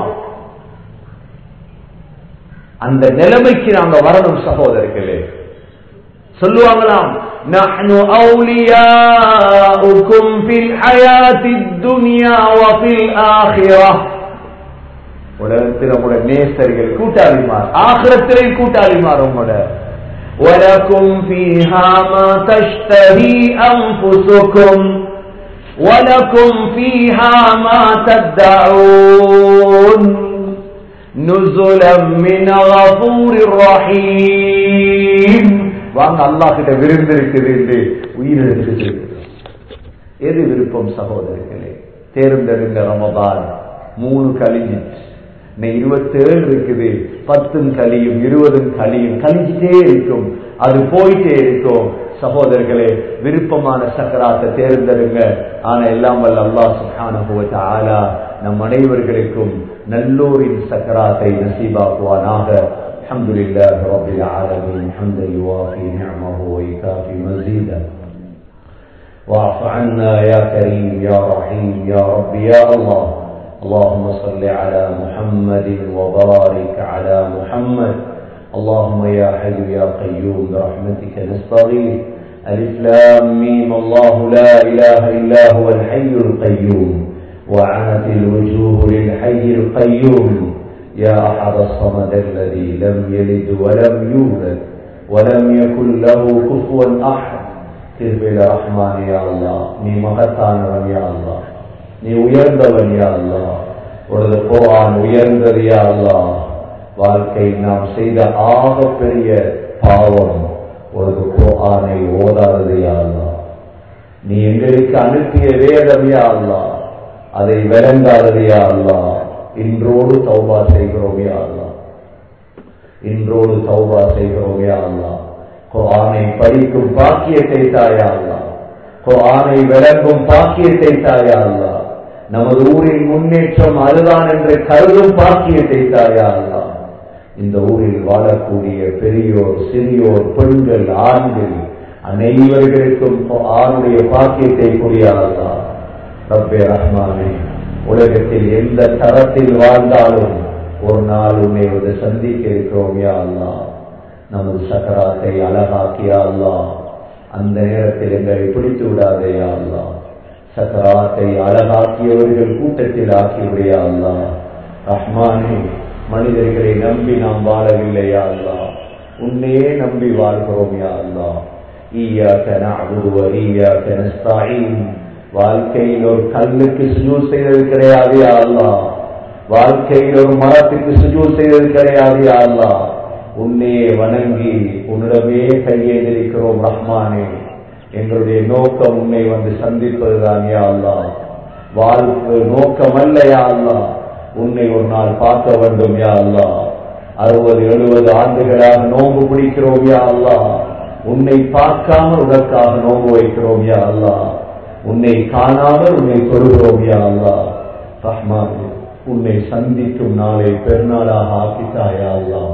அந்த நிலைமைக்கு நாங்க வரணும் சகோதரர்களே. சொல்லுவாங்களாம், நஹ்னு அவுலியாஉக்கும் ஃபில் ஹயாத்தித் துன்யா வ ஃபில் ஆখিরাহ, உலகத்தில் உங்களுடைய நேசர்கள் கூட்டாளிமார், ஆখিরাத்திலே கூட்டாளிமார் உங்களோட. வலக்கும் ஃபீஹா மா தஷ்தஹி அன்ஃபுசுக்கும் வலக்கும் ஃபீஹா மா ததஊன் நுஸுலம் மின் கஃபூரிர் ரஹீம். வாங்க, அல்லாஹ் கிட்ட விருந்து இருக்குது என்று உயிரிழந்து. எது விருப்பம் சகோதரர்களே? தேர்ந்தெடுங்க. ரமதான் மூணு கழிஞ்சிச்சு, இருபத்தி ஏழு இருக்குது. பத்தும் கழியும், இருபதும் கழியும், கழிஞ்சிட்டே இருக்கும், அது போயிட்டே இருக்கும். சகோதரர்களே, விருப்பமான சக்கராத்தை தேர்ந்தெடுங்க. ஆனா எல்லாம் வல்ல அல்லாஹ் சுப்ஹானஹு வ தஆலா நம் அனைவர்களுக்கும் நல்லோரின் சக்கராத்தை நசீபாக்குவானாக. الحمد لله رب العالمين حمدا يوافي نعمه ويكافي مزيدا. واعف عنا يا كريم يا رحيم يا رب يا الله. اللهم صل على محمد وبارك على محمد. اللهم يا حي يا قيوم برحمتك نستغيث. ألف لام ميم الله لا إله إلا هو الحي القيوم وعنت الوجوه للحي القيوم. يا أحد الصمد الذي لم يلد ولم يولد ولم يكن له كفوا أحد. திருபில ரஹ்மான் யா அல்லாஹ், நீ மகத்தானவன் யா அல்லாஹ், நீ உயர்ந்தவன் யா அல்லாஹ். உனது குர்ஆன் உயர்ந்தது யா அல்லாஹ். வாழ்க்கை நாம் செய்த ஆக பெரிய பாவம் ஒரு குர்ஆனை ஓதாதது யா அல்லாஹ். நீ எங்களுக்கு அனுப்பிய வேதம் யா அல்லாஹ், அதை விளங்காதது யா அல்லாஹ். இன்றோடு தௌபா செய்கிறோம் யா அல்லாஹ், இன்றோடு தௌபா செய்கிறோம் யா அல்லாஹ். குர்ஆனை படிக்கும் பாக்கியத்தை தாயா அல்லாஹ், குர்ஆனை விளங்கும் பாக்கியத்தை தாயா அல்லாஹ். நமது ஊரின் முன்னேற்றம் அதுதான் என்று கருதும் பாக்கியத்தை தாயா அல்லாஹ். இந்த ஊரில் வாழக்கூடிய பெரியோர் சிறியோர் பெண்கள் ஆண்கள் அனைவர்களுக்கும் குர்ஆனுடைய பாக்கியத்தை கூடிய அல்லாஹ். ரப்பே ரஹ்மானே, உலகத்தில் எந்த தரத்தில் வாழ்ந்தாலும் ஒரு நாள் உன்னை வந்து சந்திக்க இருக்கிறோம் யா அல்லாஹ். நமது சக்கராத்தை அழகாக்கியா அல்லாஹ். அந்த நேரத்தில் எங்களை பிடித்து விடாதே யா அல்லாஹ். சக்கராத்தை அழகாக்கியவர்கள் கூட்டத்தில் ஆக்கிவிடையா அல்லாஹ். ரஹ்மானே, மனிதர்களை நம்பி நாம் வாழவில்லையா அல்லாஹ், உன்னையே நம்பி வாழ்கிறோம் யா அல்லாஹ். ஈய்யாக நஅ்புது வ ஈய்யாக நஸ்தஈன். வாழ்க்கையில் ஒரு கல்லுக்கு சுஜூத் செய்தது கிடையாது யா அல்லாஹ், வாழ்க்கையில் ஒரு மரத்துக்கு சுஜூத் செய்தது கிடையாது யா அல்லாஹ். உன்னையே வணங்கி உன்னிடமே கையேந்திருக்கிறோம் ரஹ்மானே. எங்களுடைய நோக்கம் உன்னை வந்து சந்திப்பதுதான் யா அல்லாஹ். வாழ்க்கை நோக்கம் அல்ல யா அல்லாஹ், உன்னை ஒரு நாள் பார்க்க வேண்டும் யா அல்லாஹ். அறுபது எழுபது ஆண்டுகளாக நோன்பு பிடிக்கிறோம் யா அல்லாஹ், உன்னை பார்க்காமல் உனக்காக நோன்பு வைக்கிறோம் யா அல்லாஹ். உன்னை காணாமல் உன்னை தொழுகிறோம் யா அல்லாஹ். ரஹ்மான், உன்னை சந்திக்கும் நாளை பெருநாளாக ஆக்கித்தாயா அல்லாஹ்.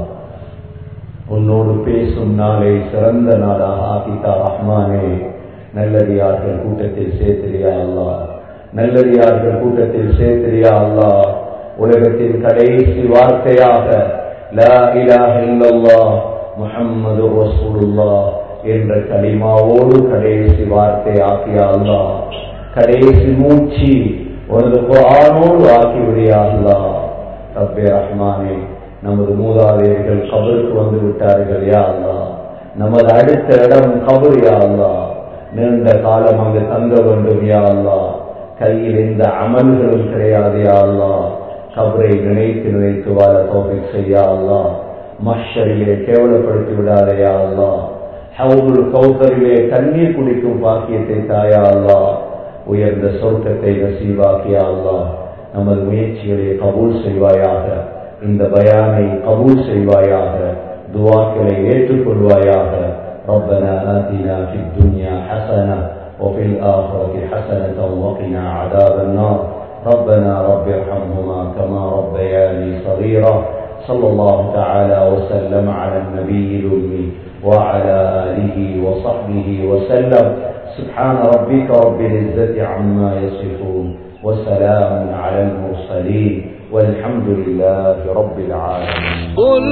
உன்னோடு பேசும் நாளை சிறந்த நாளாக ஆக்கித்தா ரஹ்மானே. நல்லடியார்கள் கூட்டத்தில் சேர்த்திரியா அல்லாஹ், நல்லடியார்கள் கூட்டத்தில் சேர்த்திரியா அல்லாஹ். உலகத்தின் கடைசி வார்த்தையாக லா இலாஹ இல்லல்லாஹ் முஹம்மதுர் ரசூலுல்லாஹ் என்ற கலிமாவோடு கடைசி வார்த்தை ஆக்கியா அல்லாஹ். கடைசி மூச்சு உனது குர்ஆனோடு ஆக்கிவிடியா அல்லாஹ். ரப்பே ரஹ்மானே, நமது மூதாதையர்கள் கபருக்கு வந்து விட்டார்கள் யா அல்லாஹ். நமது அடுத்த இடம் கபர் யா அல்லாஹ். நீண்ட காலம் அங்கு தங்க வேண்டும் யா அல்லாஹ். கையில் எந்த அமல்களும் கிடையாது யா அல்லாஹ். கபரை நினைத்து நினைத்து வாழ தௌஃபீக் செய்யா அல்லாஹ். மஹ்ஷரிலே கேவலப்படுத்தி விடாதே யா அல்லாஹ். ஹவுதுல் கௌசரிலே தண்ணீர் குடிக்கும் பாக்கியத்தை தாயா அல்லாஹ். உயர்ந்த சொர்க்கத்தை நசீபாக்கியா அல்லாஹ். நமது முயற்சிகளை கபூல் செய்வாயாக, இந்த பயானை கபூல் செய்வாயாக, துஆக்களை ஏற்றுக்கொள்வாயாக. ربنا آتنا في الدنيا حسنة وفي الآخرة حسنة وقنا عذاب النار. ربنا رب ارحمهما كما ربياني صغيرا. صلى الله تعالى وسلم على النبي الأمي وعلى آله وصحبه وسلم. سبحان ربك رب العزة عما يصفون وسلام على المرسلين والحمد لله رب العالمين. قل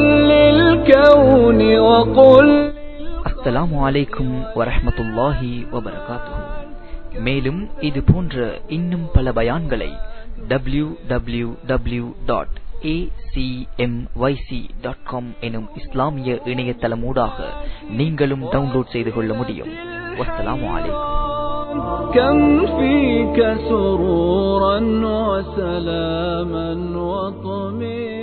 للكون وقل. அஸ்ஸலாமு அலைக்கும் வரஹ்மத்துல்லாஹி வபரகாத்துஹு. மேலும் இது போன்ற இன்னும் பல பயான்களை W W W dot A C M Y C dot com எனும் இஸ்லாமிய இணையதளமூடாக நீங்களும் டவுன்லோட் செய்து கொள்ள முடியும். வஸ்ஸலாமு அலைக்கும். كم فيك سرورا وسلاما وطمئنا